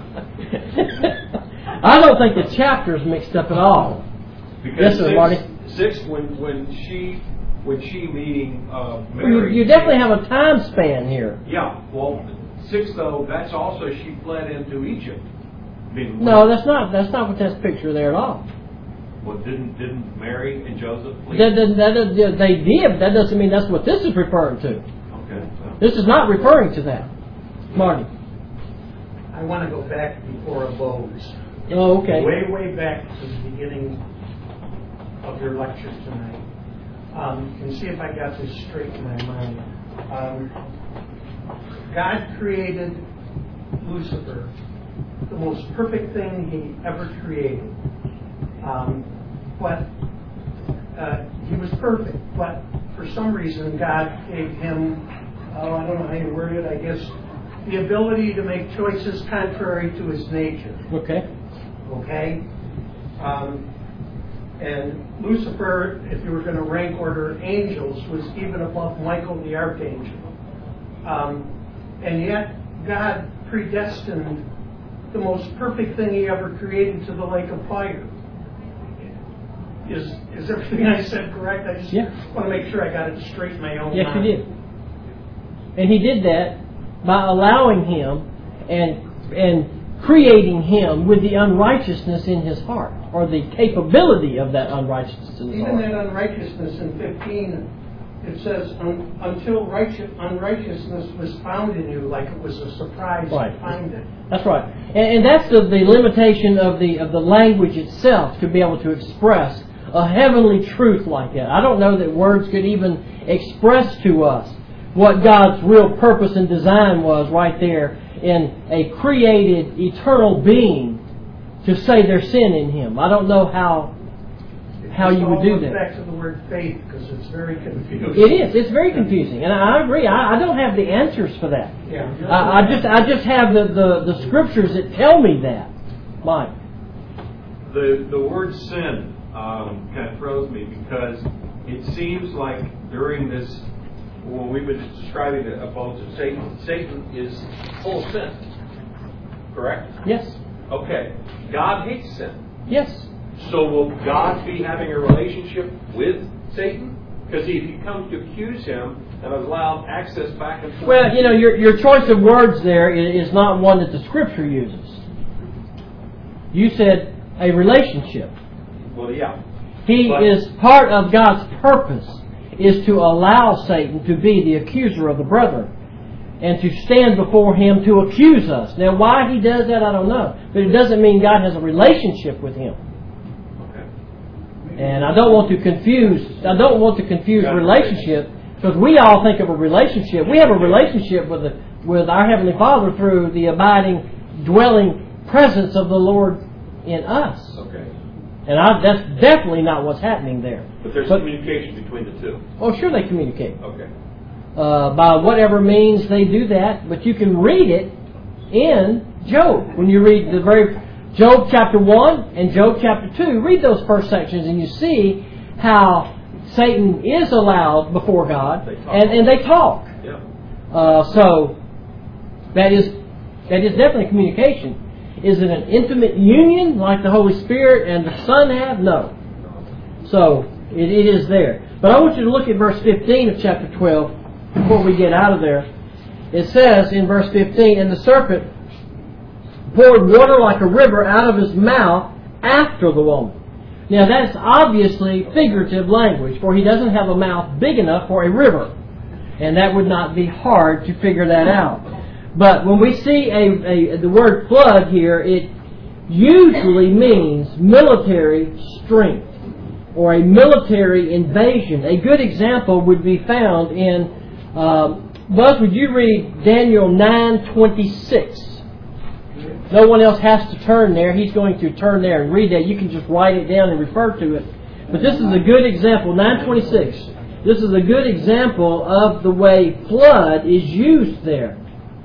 I don't think the chapter's mixed up at all. Because Yes, sir, six, Marty. Six, when when she when she meeting uh, You, Mary, you definitely have a time span here. Yeah. Well, six though. That's also she fled into Egypt. I mean, No, that's not. That's not what that's picture there at all. Well, didn't didn't Mary and Joseph flee? That, that, that, that- they did, but that doesn't mean that's what this is referring to. Okay. Well, This is not referring to that. Marty. I want to go back before abodes. Oh, okay. Way, way back to the beginning of your lecture tonight. Um, and see if I got this straight in my mind. Um, God created Lucifer, the most perfect thing He ever created. Um, but uh, he was perfect. But for some reason, God gave him, oh, I don't know how you word it, I guess, the ability to make choices contrary to his nature. Okay. Okay? Um, and Lucifer, if you were going to rank order angels, was even above Michael the archangel. Um, and yet, God predestined the most perfect thing He ever created to the lake of fire. Is is everything I said correct? I just Yeah. want to make sure I got it straight in my own Yes, mind. you did. And He did that by allowing him and and creating him with the unrighteousness in his heart, or the capability of that unrighteousness in his Even heart. that unrighteousness in fifteen, it says, Un, until righteous, unrighteousness was found in you, like it was a surprise Right. to find it. That's right, and, and that's the, the limitation of the of the language itself to be able to express a heavenly truth like that. I don't know that words could even express to us what God's real purpose and design was right there in a created eternal being to say there's sin in Him. I don't know how how you would do It that. back to the word faith, because it's very confusing. It is. It's very confusing, and I agree. I, I don't have the answers for that. Yeah. I, I just I just have the, the, the scriptures that tell me that. Mike. The the word sin um, kind of throws me because it seems like during this, when we've been describing the opponents of Satan, Satan is full of sin. Correct? Yes. Okay. God hates sin. Yes. So will God be having a relationship with Satan? Because if he comes to accuse him and allow access back and forth. Well, you know, your your choice of words there is not one that the Scripture uses. You said a relationship. Well, yeah. He But- is part of God's purpose is to allow Satan to be the accuser of the brethren and to stand before him to accuse us. Now, why he does that, I don't know. But it doesn't mean God has a relationship with him. Okay. And I don't want to confuse. I don't want to confuse Got it. relationship, because we all think of a relationship. We have a relationship with the, with our Heavenly Father through the abiding, dwelling presence of the Lord in us. Okay. And I, that's definitely not what's happening there. But there's But- communication between the two. Oh, sure, they communicate Okay. uh, by whatever means they do that. But you can read it in Job when you read the very Job chapter one and Job chapter two. Read those first sections, and you see how Satan is allowed before God, They talk. and, and they talk. Yeah. Uh, so that is that is definitely communication. Is it an intimate union like the Holy Spirit and the Son have? No. So, it, it is there. But I want you to look at verse fifteen of chapter twelve before we get out of there. It says in verse fifteen, "And the serpent poured water like a river out of his mouth after the woman." Now that's obviously figurative language, for he doesn't have a mouth big enough for a river. And that would not be hard to figure that out. But when we see a, a the word flood here, it usually means military strength or a military invasion. A good example would be found in, uh, Buzz, would you read Daniel nine twenty-six? No one else has to turn there. He's going to turn there and read that. You can just write it down and refer to it. But this is a good example, nine twenty-six. This is a good example of the way flood is used there.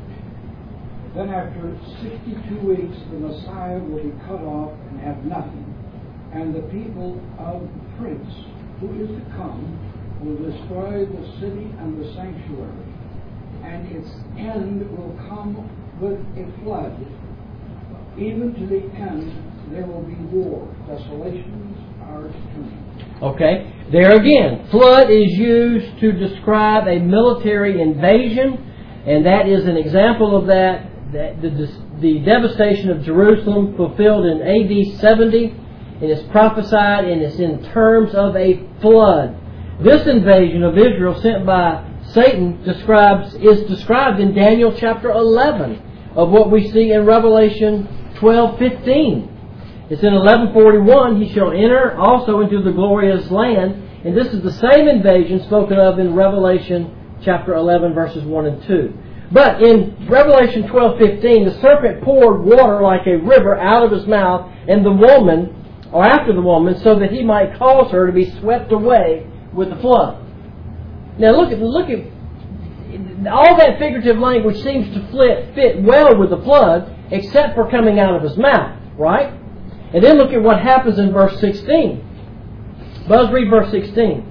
Then after sixty-two weeks, the Messiah will be cut off and have nothing. And the people of the prince who is to come will destroy the city and the sanctuary. And its end will come with a flood. Even to the end there will be war. Desolations are coming. Okay. There again, flood is used to describe a military invasion, and that is an example of that. that the, the devastation of Jerusalem fulfilled in A D seventy. It is prophesied and it's in terms of a flood. This invasion of Israel sent by Satan describes is described in Daniel chapter eleven of what we see in Revelation twelve fifteen. It's in eleven forty-one, "He shall enter also into the glorious land." And this is the same invasion spoken of in Revelation chapter eleven verses one and two. But in Revelation twelve fifteen, the serpent poured water like a river out of his mouth, and the woman, or after the woman, so that he might cause her to be swept away with the flood. Now look at look at all that figurative language seems to fit, fit well with the flood, except for coming out of his mouth, right? And then look at what happens in verse sixteen. Buzz, read verse sixteen.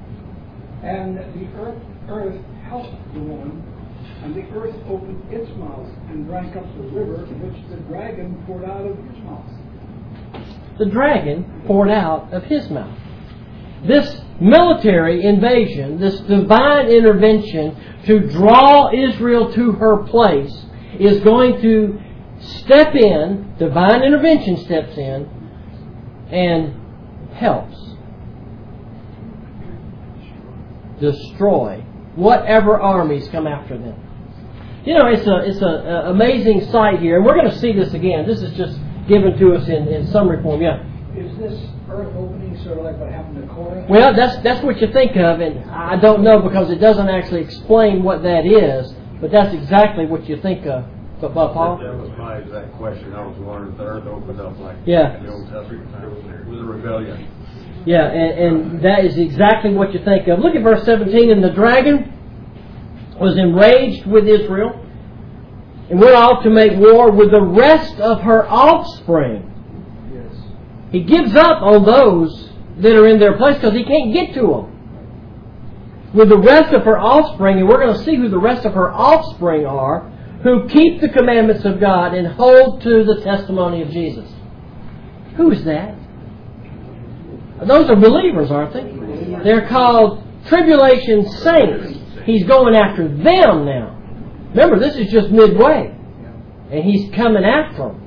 And the earth, earth helped the woman, and the earth opened its mouth and drank up the river which the dragon poured out of his mouth. The dragon poured out of his mouth. This military invasion, this divine intervention to draw Israel to her place, is going to step in, divine intervention steps in, and helps destroy whatever armies come after them. You know, it's a it's an amazing sight here, and we're going to see this again. This is just given to us in, in summary form. Yeah. Is this earth opening sort of like what happened to Korah? Well, that's that's what you think of, and I don't know because it doesn't actually explain what that is, but that's exactly what you think of. But, but Paul? That was my exact question. I was wondering if the earth opened up like yeah. in the Old Testament. It was a rebellion. Yeah, and, and that is exactly what you think of. Look at verse seventeen. "And the dragon was enraged with Israel, and went off to make war with the rest of her offspring." Yes. He gives up on those that are in their place because he can't get to them. With the rest of her offspring, and we're going to see who the rest of her offspring are, who keep the commandments of God and hold to the testimony of Jesus. Who is that? Those are believers, aren't they? They're called tribulation saints. He's going after them now. Remember, this is just midway. And he's coming after them.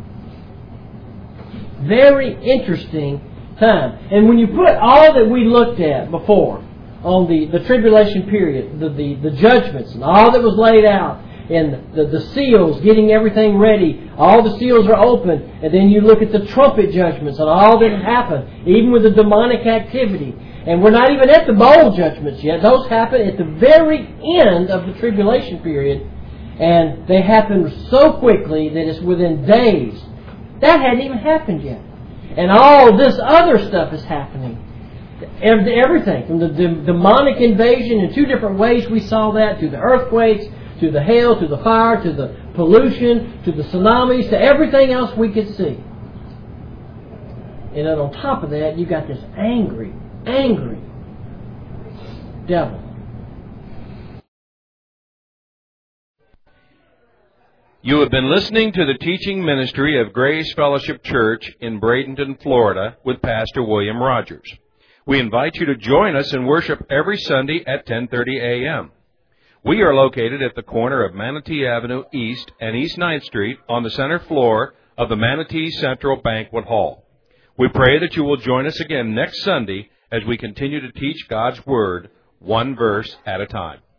Very interesting time. And when you put all that we looked at before on the, the tribulation period, the, the, the judgments and all that was laid out, and the, the seals, getting everything ready, all the seals are open, and then you look at the trumpet judgments and all that happened, even with the demonic activity. And we're not even at the bowl judgments yet. Those happen at the very end of the tribulation period, and they happen so quickly that it's within days. That hadn't even happened yet. And all this other stuff is happening. Everything, from the demonic invasion in two different ways we saw that, to the earthquakes, to the hail, to the fire, to the pollution, to the tsunamis, to everything else we could see. And then on top of that, you got this angry, angry devil. You have been listening to the teaching ministry of Grace Fellowship Church in Bradenton, Florida, with Pastor William Rogers. We invite you to join us in worship every Sunday at ten thirty a.m. We are located at the corner of Manatee Avenue East and East ninth Street on the center floor of the Manatee Central Banquet Hall. We pray that you will join us again next Sunday as we continue to teach God's Word one verse at a time.